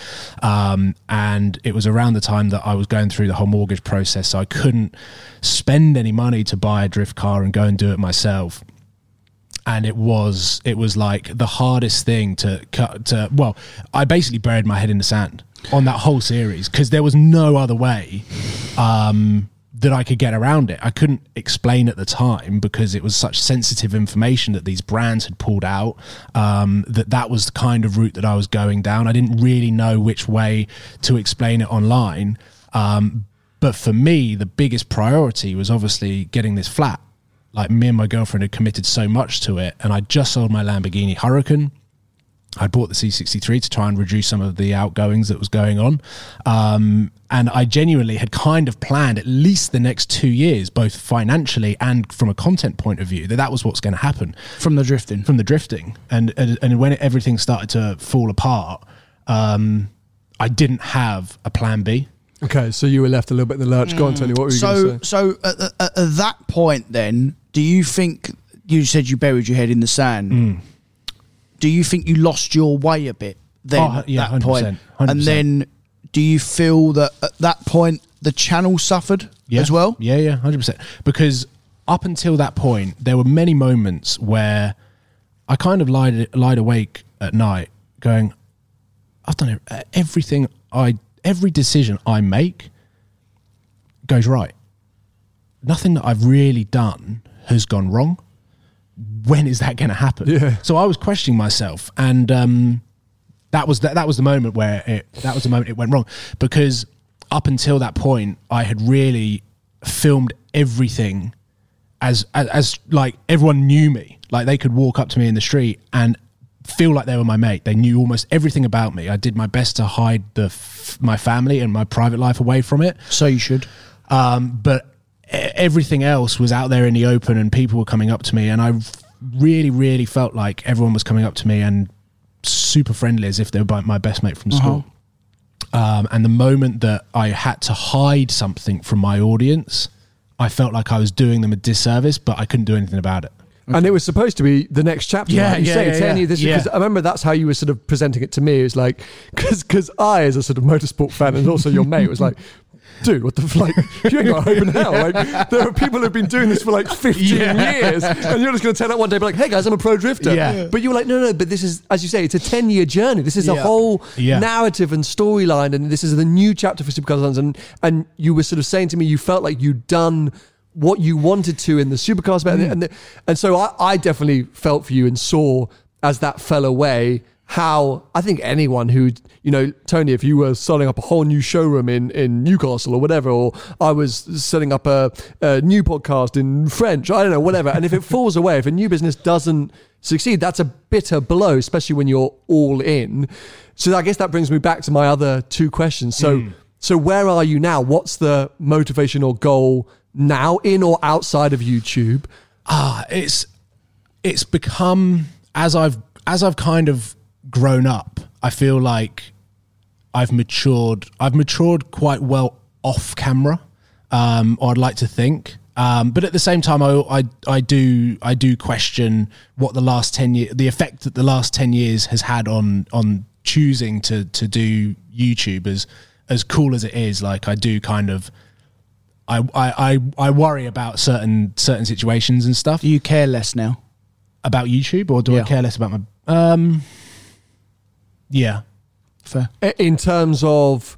and it was around the time that I was going through the whole mortgage process, so I couldn't spend any money to buy a drift car and go and do it myself. And it was like the hardest thing well, I basically buried my head in the sand on that whole series, because there was no other way that I could get around it. I couldn't explain at the time, because it was such sensitive information that these brands had pulled out, that was the kind of route that I was going down. I didn't really know which way to explain it online. But for me, the biggest priority was obviously getting this flat. Like, me and my girlfriend had committed so much to it, and I just sold my Lamborghini Huracan. I bought the C63 to try and reduce some of the outgoings that was going on. And I genuinely had kind of planned at least the next 2 years, both financially and from a content point of view, that was what's going to happen. From the drifting. And when everything started to fall apart, I didn't have a plan B. Okay, so you were left a little bit in the lurch. Go on, Tony, what were you going to say? So at that point then, do you think, you said you buried your head in the sand, do you think you lost your way a bit then at that 100%, point? 100%. And then do you feel that at that point the channel suffered as well? Yeah, 100%. Because up until that point, there were many moments where I kind of lied awake at night going, I've done every decision I make goes right. Nothing that I've really done has gone wrong. When is that going to happen? Yeah. So I was questioning myself, and that was the moment where it went wrong, because up until that point I had really filmed everything as like everyone knew me. Like, they could walk up to me in the street and feel like they were my mate. They knew almost everything about me. I did my best to hide my family and my private life away from it. So you should. But everything else was out there in the open, and people were coming up to me, and I really, really felt like everyone was coming up to me and super friendly, as if they were my best mate from school. And the moment that I had to hide something from my audience, I felt like I was doing them a disservice, but I couldn't do anything about it. And it was supposed to be the next chapter. Yeah, right? You yeah, say yeah, 10 years. yeah. Because I remember that's how you were sort of presenting it to me. It was like, because I, as a sort of motorsport fan, and also your mate, was like, dude, what the like? You ain't got hope in hell. Like, there are people who've been doing this for like 15 years, and you're just going to turn up one day and be like, hey guys, I'm a pro drifter. Yeah. But you were like, no, but this is, as you say, it's a 10-year journey. This is a Yeah. whole Yeah. narrative and storyline, and this is the new chapter for Supercars Sons. And you were sort of saying to me, you felt like you'd done what you wanted to in the supercars, and so I definitely felt for you and saw, as that fell away, how I think anyone who, you know, Tony, if you were starting up a whole new showroom in Newcastle or whatever, or I was setting up a new podcast in French, I don't know, whatever, and if it falls away, if a new business doesn't succeed, that's a bitter blow, especially when you're all in. So I guess that brings me back to my other two questions. So where are you now? What's the motivation or goal now, in or outside of YouTube? It's become, as I've kind of grown up, I feel like I've matured quite well off camera, or I'd like to think. But at the same time, I do question what the last 10 years, the effect that the last 10 years has had on choosing to do YouTube. As cool as it is, like, I do kind of, I worry about certain situations and stuff. Do you care less now about YouTube, or do I care less about my? Yeah, fair. In terms of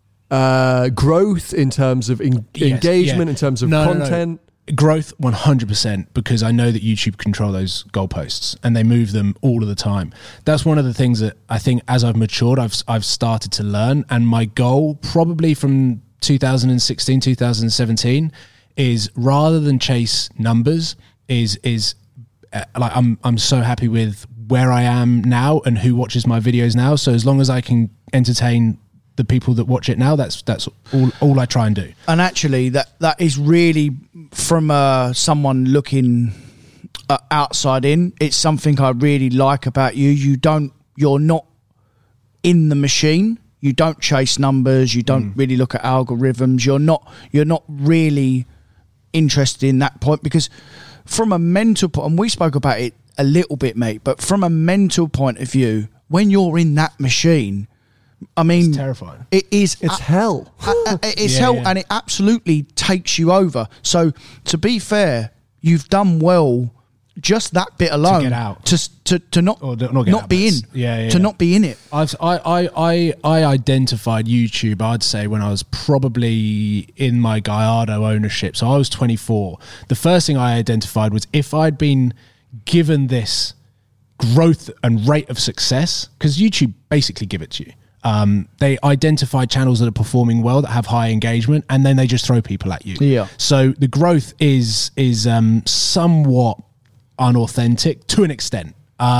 growth, in terms of engagement, in terms of content. Growth 100%, because I know that YouTube control those goalposts and they move them all of the time. That's one of the things that I think, as I've matured, I've started to learn. And my goal, probably from 2016, 2017, is, rather than chase numbers, is like, I'm so happy with where I am now and who watches my videos now. So as long as I can entertain the people that watch it now, that's all I try and do. And actually, that is really, from someone looking outside in, it's something I really like about you. You're not in the machine. You don't chase numbers. You don't really look at algorithms. You're not really interested in that point, because from a mental point, and we spoke about it a little bit, mate, but from a mental point of view, when you're in that machine, I mean, it's terrifying. It is. It's hell. It's hell, and it absolutely takes you over. So, to be fair, you've done well. Just that bit alone, to get out, to not be in, not be in it. I identified YouTube, I'd say, when I was probably in my Gallardo ownership. So I was 24. The first thing I identified was, if I'd been given this growth and rate of success, because YouTube basically give it to you. They identify channels that are performing well, that have high engagement, and then they just throw people at you. Yeah. So the growth is somewhat unauthentic to an extent.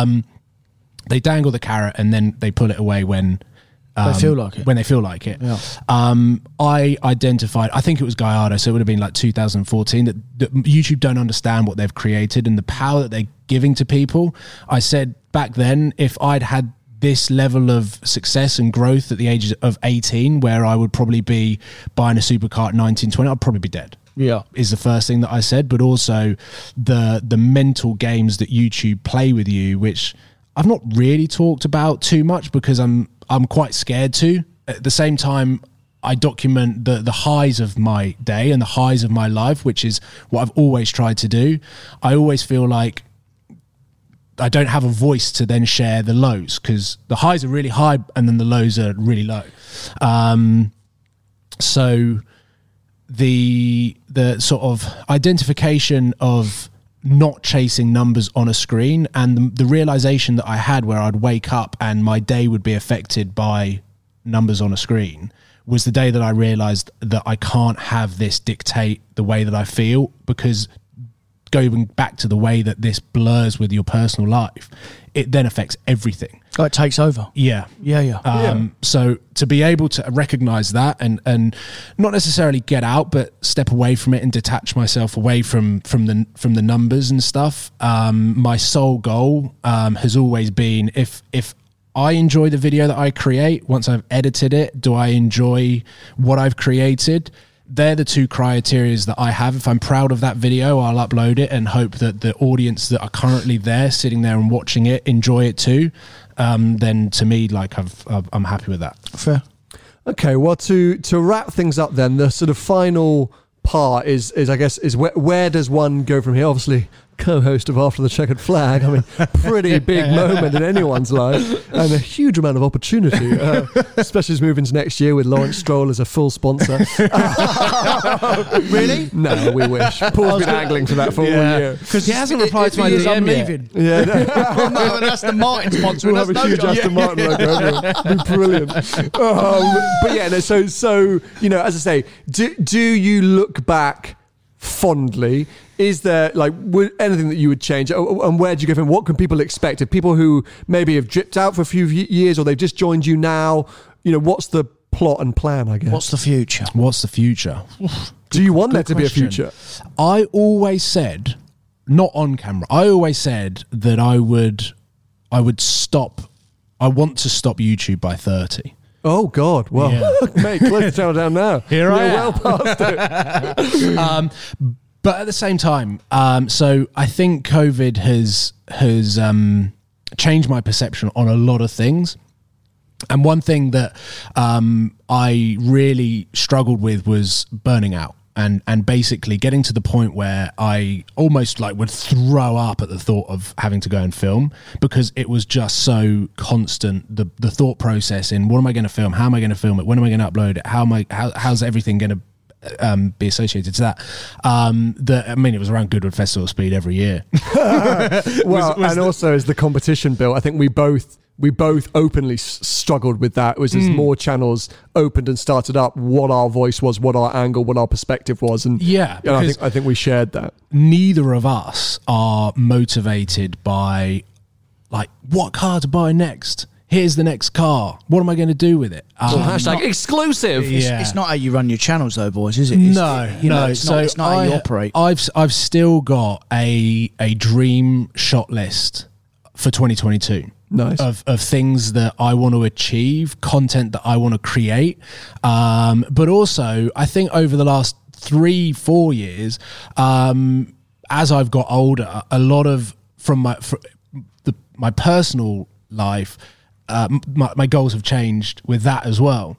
They dangle the carrot and then they pull it away when they feel like it. When they feel like it. Yeah. I identified, I think it was Gallardo, so it would have been like 2014, that YouTube don't understand what they've created and the power that they're giving to people. I said back then, if I'd had this level of success and growth at the age of 18, where I would probably be buying a supercar at 19, 20, I'd probably be dead. Yeah, is the first thing that I said. But also the mental games that YouTube play with you, which I've not really talked about too much because I'm quite scared to. At the same time, I document the highs of my day and the highs of my life, which is what I've always tried to do. I always feel like I don't have a voice to then share the lows, because the highs are really high and then the lows are really low. So the sort of identification of not chasing numbers on a screen, and the realization that I had where I'd wake up and my day would be affected by numbers on a screen, was the day that I realized that I can't have this dictate the way that I feel, because going back to the way that this blurs with your personal life, it then affects everything. Oh, it takes over. Yeah. So to be able to recognize that and not necessarily get out, but step away from it and detach myself away from the numbers and stuff. My sole goal has always been, if I enjoy the video that I create once I've edited it? Do I enjoy what I've created? They're the two criteria that I have. If I'm proud of that video, I'll upload it and hope that the audience that are currently there, sitting there and watching it, enjoy it too. Then to me, like I'm happy with that. Fair. Okay, well, to wrap things up then, the sort of final part is I guess, is where does one go from here? Obviously, co-host of After the Checkered Flag. I mean, pretty big moment in anyone's life and a huge amount of opportunity, especially as we move into next year with Lawrence Stroll as a full sponsor. Really? No, we wish. Paul's been angling for that for 1 year. Because he hasn't replied to my DM I'm yet. leaving. Yeah, no. No, that's the Martin sponsor. We'll have a huge Aston Martin logo. It'd be brilliant. But yeah, no, so you know, as I say, do you look back fondly? Is there anything that you would change, and where do you go from? What can people expect of people who maybe have dripped out for a few years, or they've just joined you now? You know, what's the plot and plan? I guess. What's the future? What's the future? Do you want there to question. be a future? I always said, not on camera, I always said that I would stop. I want to stop YouTube by 30. Oh God! Well, mate, close the channel down now. Here I am. Well past it. But at the same time, so I think COVID has changed my perception on a lot of things. And one thing that I really struggled with was burning out. And basically getting to the point where I almost would throw up at the thought of having to go and film, because it was just so constant. The thought process in what am I going to film? How am I going to film it? When am I going to upload it? How's everything going to be associated to that? It was around Goodwood Festival speed every year. Also as the competition built, I think we both openly struggled with that. It was as more channels opened and started up, what our voice was, what our angle, what our perspective was. And I think we shared that. Neither of us are motivated by what car to buy next. Here's the next car. What am I going to do with it? Hashtag exclusive. It's not how you run your channels, though, boys, is it? No. It's not how you operate. I've still got a dream shot list for 2022. Nice. Of things that I want to achieve, content that I want to create. But also, I think over the last 3-4 years, as I've got older, a lot of my personal life, my goals have changed with that as well.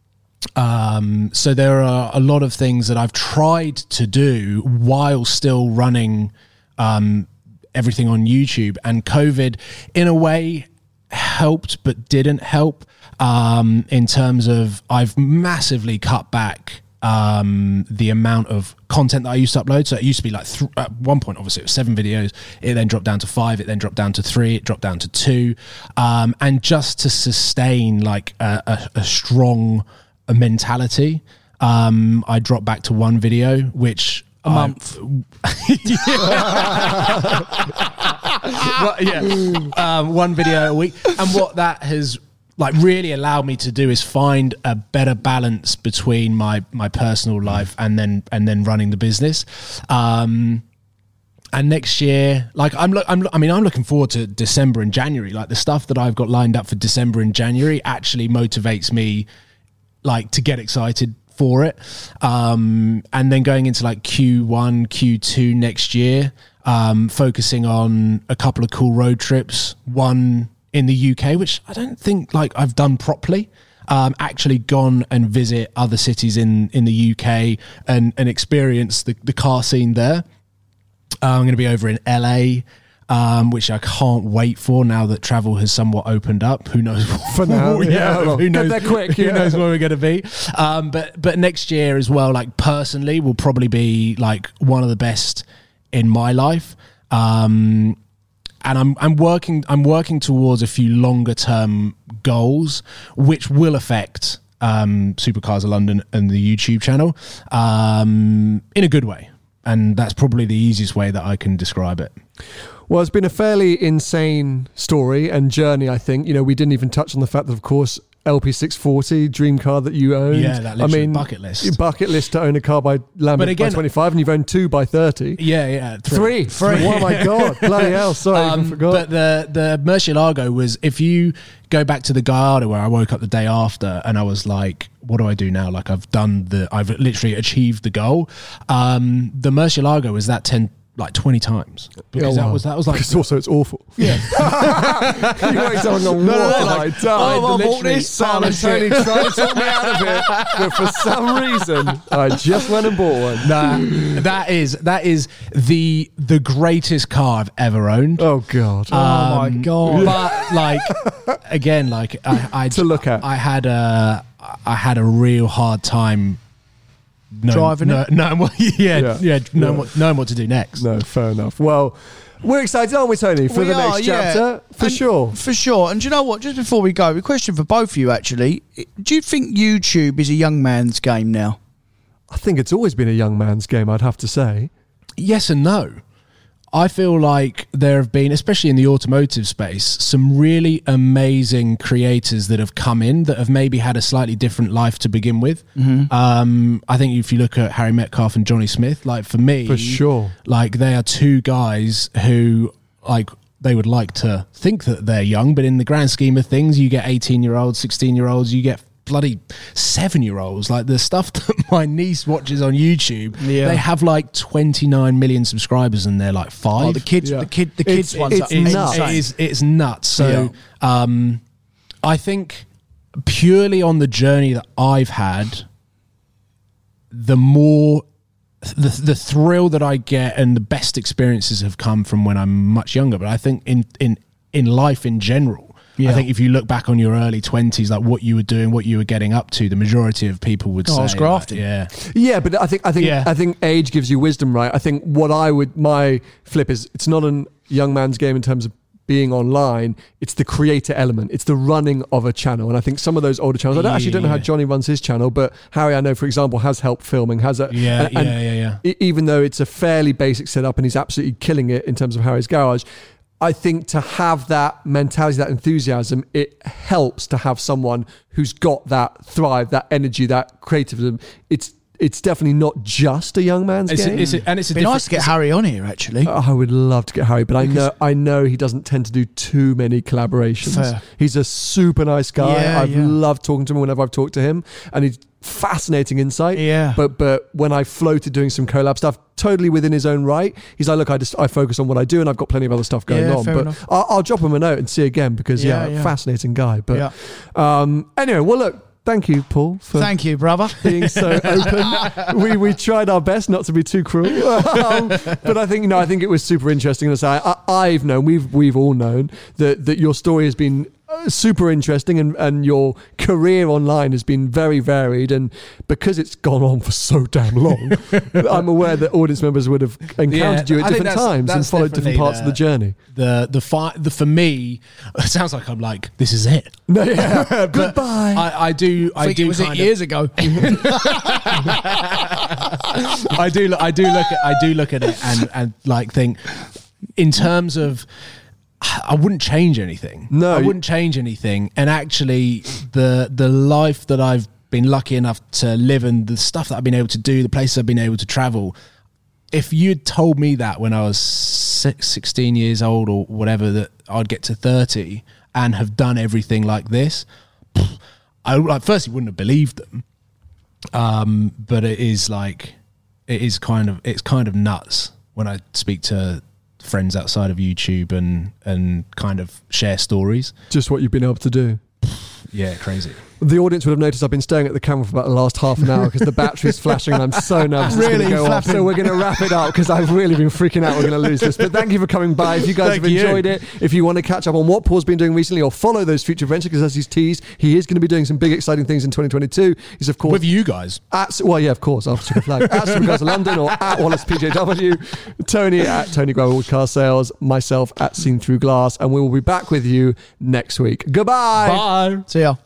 So there are a lot of things that I've tried to do while still running everything on YouTube, and COVID in a way helped but didn't help, in terms of I've massively cut back the amount of content that I used to upload. So it used to be at one point, obviously it was 7 videos, it then dropped down to 5, it then dropped down to 3, it dropped down to 2, and just to sustain a strong mentality, I dropped back to 1 video, which a month. One video a week. And what that has really allowed me to do is find a better balance between my personal life and then running the business. And next year, I'm looking forward to December and January. The stuff that I've got lined up for December and January actually motivates me to get excited for it. And then going into Q1, Q2 next year, focusing on a couple of cool road trips, one in the UK, which I don't think I've done properly. Actually gone and visit other cities in the UK and experience the car scene there. I'm going to be over in LA, which I can't wait for now that travel has somewhat opened up. Who knows? For now, who knows? Get there quick. Who knows where we're going to be? But next year as well, personally, will probably be one of the best in my life. And I'm working towards a few longer term goals, which will affect Supercars of London and the YouTube channel in a good way. And that's probably the easiest way that I can describe it. Well, it's been a fairly insane story and journey, I think. We didn't even touch on the fact that, of course, LP640 dream car that you owned. Yeah, that literally bucket list. Bucket list to own a car by Lambert by 25, and you've owned 2 by 30. Yeah. Three. Oh my God. Bloody hell. Sorry, I even forgot. But the Murcielago was, if you go back to the Gallardo where I woke up the day after and I was like, what do I do now? Like I've literally achieved the goal. The Murcielago was that 20 times because that was like, because also it's awful. Yeah. You wake up and go, I bought this and Tony tried to talk me out of it, but for some reason I just went and bought one. Nah, that is the greatest car I've ever owned. Oh God. Oh my God. But like again, like I to look at. I had a real hard time driving it. Knowing what to do next. No, fair enough. Well, we're excited, aren't we, Tony, for the next chapter? For sure. And do you know what? Just before we go, a question for both of you, actually. Do you think YouTube is a young man's game now? I think it's always been a young man's game, I'd have to say. Yes and no. I feel like there have been, especially in the automotive space, some really amazing creators that have come in that have maybe had a slightly different life to begin with. Mm-hmm. I think if you look at Harry Metcalf and Johnny Smith, like for me, for sure, like they are two guys who like they would like to think that they're young, but in the grand scheme of things, you get 18-year-olds, 16-year-olds, you get bloody 7-year-olds. Like the stuff that my niece watches on YouTube, they have like 29 million subscribers and they're like 5. Oh, the kids ones. It's nuts. So I think purely on the journey that I've had, the more the thrill that I get and the best experiences have come from when I'm much younger. But I think in life in general, I think if you look back on your early 20s, like what you were doing, what you were getting up to, the majority of people would say, I was grafting. Yeah, but I think age gives you wisdom, right? I think my flip is, it's not a young man's game in terms of being online. It's the creator element. It's the running of a channel. And I think some of those older channels, I actually don't know how Johnny runs his channel, but Harry, I know, for example, has helped filming, even though it's a fairly basic setup and he's absolutely killing it in terms of Harry's Garage. I think to have that mentality, that enthusiasm, it helps to have someone who's got that thrive, that energy, that creativism. It's definitely not just a young man's game. It'd be nice to get Harry on here, actually. I would love to get Harry, but I know he doesn't tend to do too many collaborations. Fair. He's a super nice guy. I've loved talking to him whenever I've talked to him, and he's fascinating insight. Yeah. But when I floated doing some collab stuff, totally within his own right, he's like, look, I focus on what I do, and I've got plenty of other stuff going on. But I'll drop him a note and see again because fascinating guy. But anyway, well, look. Thank you, Paul. Thank you, brother. Being so open. We tried our best not to be too cruel, but I think it was super interesting. I've known, we've all known that your story has been super interesting and your career online has been very varied, and because it's gone on for so damn long, I'm aware that audience members would have encountered you at different times and followed different parts of the journey. For me, it sounds like I'm like, this is it. No, yeah. Goodbye. I do was it years ago. I do look at it and like think in terms of, I wouldn't change anything. No, I wouldn't change anything. And actually, the life that I've been lucky enough to live and the stuff that I've been able to do, the places I've been able to travel, if you'd told me that when I was 16 years old or whatever, that I'd get to 30 and have done everything like this, I firstly wouldn't have believed them. But it's kind of nuts when I speak to friends outside of YouTube and kind of share stories. Just what you've been able to do. Yeah, crazy. The audience would have noticed I've been staring at the camera for about the last half an hour because the battery's flashing and I'm so nervous it's going to go off. So we're going to wrap it up because I've really been freaking out we're going to lose this. But thank you for coming by. If you guys have enjoyed it, if you want to catch up on what Paul's been doing recently or follow those future ventures, because as he's teased, he is going to be doing some big exciting things in 2022. He's of course with you guys. Of course, after Super Flag at Supercars London or at Wallace PJW, Tony at Tony Gravel Car Sales, myself at Seen Through Glass, and we will be back with you next week. Goodbye. Bye. See ya.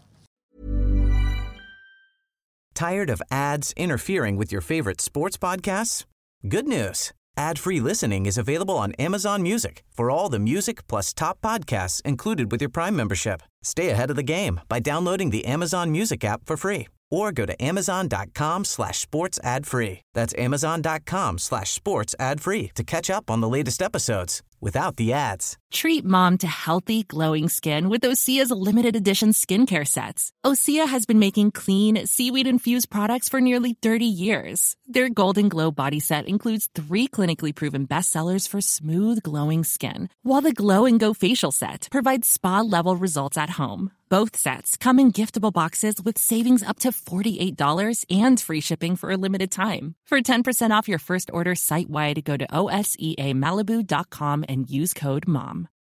Tired of ads interfering with your favorite sports podcasts? Good news. Ad-free listening is available on Amazon Music for all the music plus top podcasts included with your Prime membership. Stay ahead of the game by downloading the Amazon Music app for free or go to amazon.com/sports ad free. That's amazon.com/sports ad free to catch up on the latest episodes without the ads. Treat mom to healthy, glowing skin with Osea's limited edition skincare sets. Osea has been making clean, seaweed-infused products for nearly 30 years. Their Golden Glow body set includes 3 clinically proven bestsellers for smooth, glowing skin, while the Glow and Go facial set provides spa-level results at home. Both sets come in giftable boxes with savings up to $48 and free shipping for a limited time. For 10% off your first order site-wide, go to OSEAMalibu.com and use code MOM.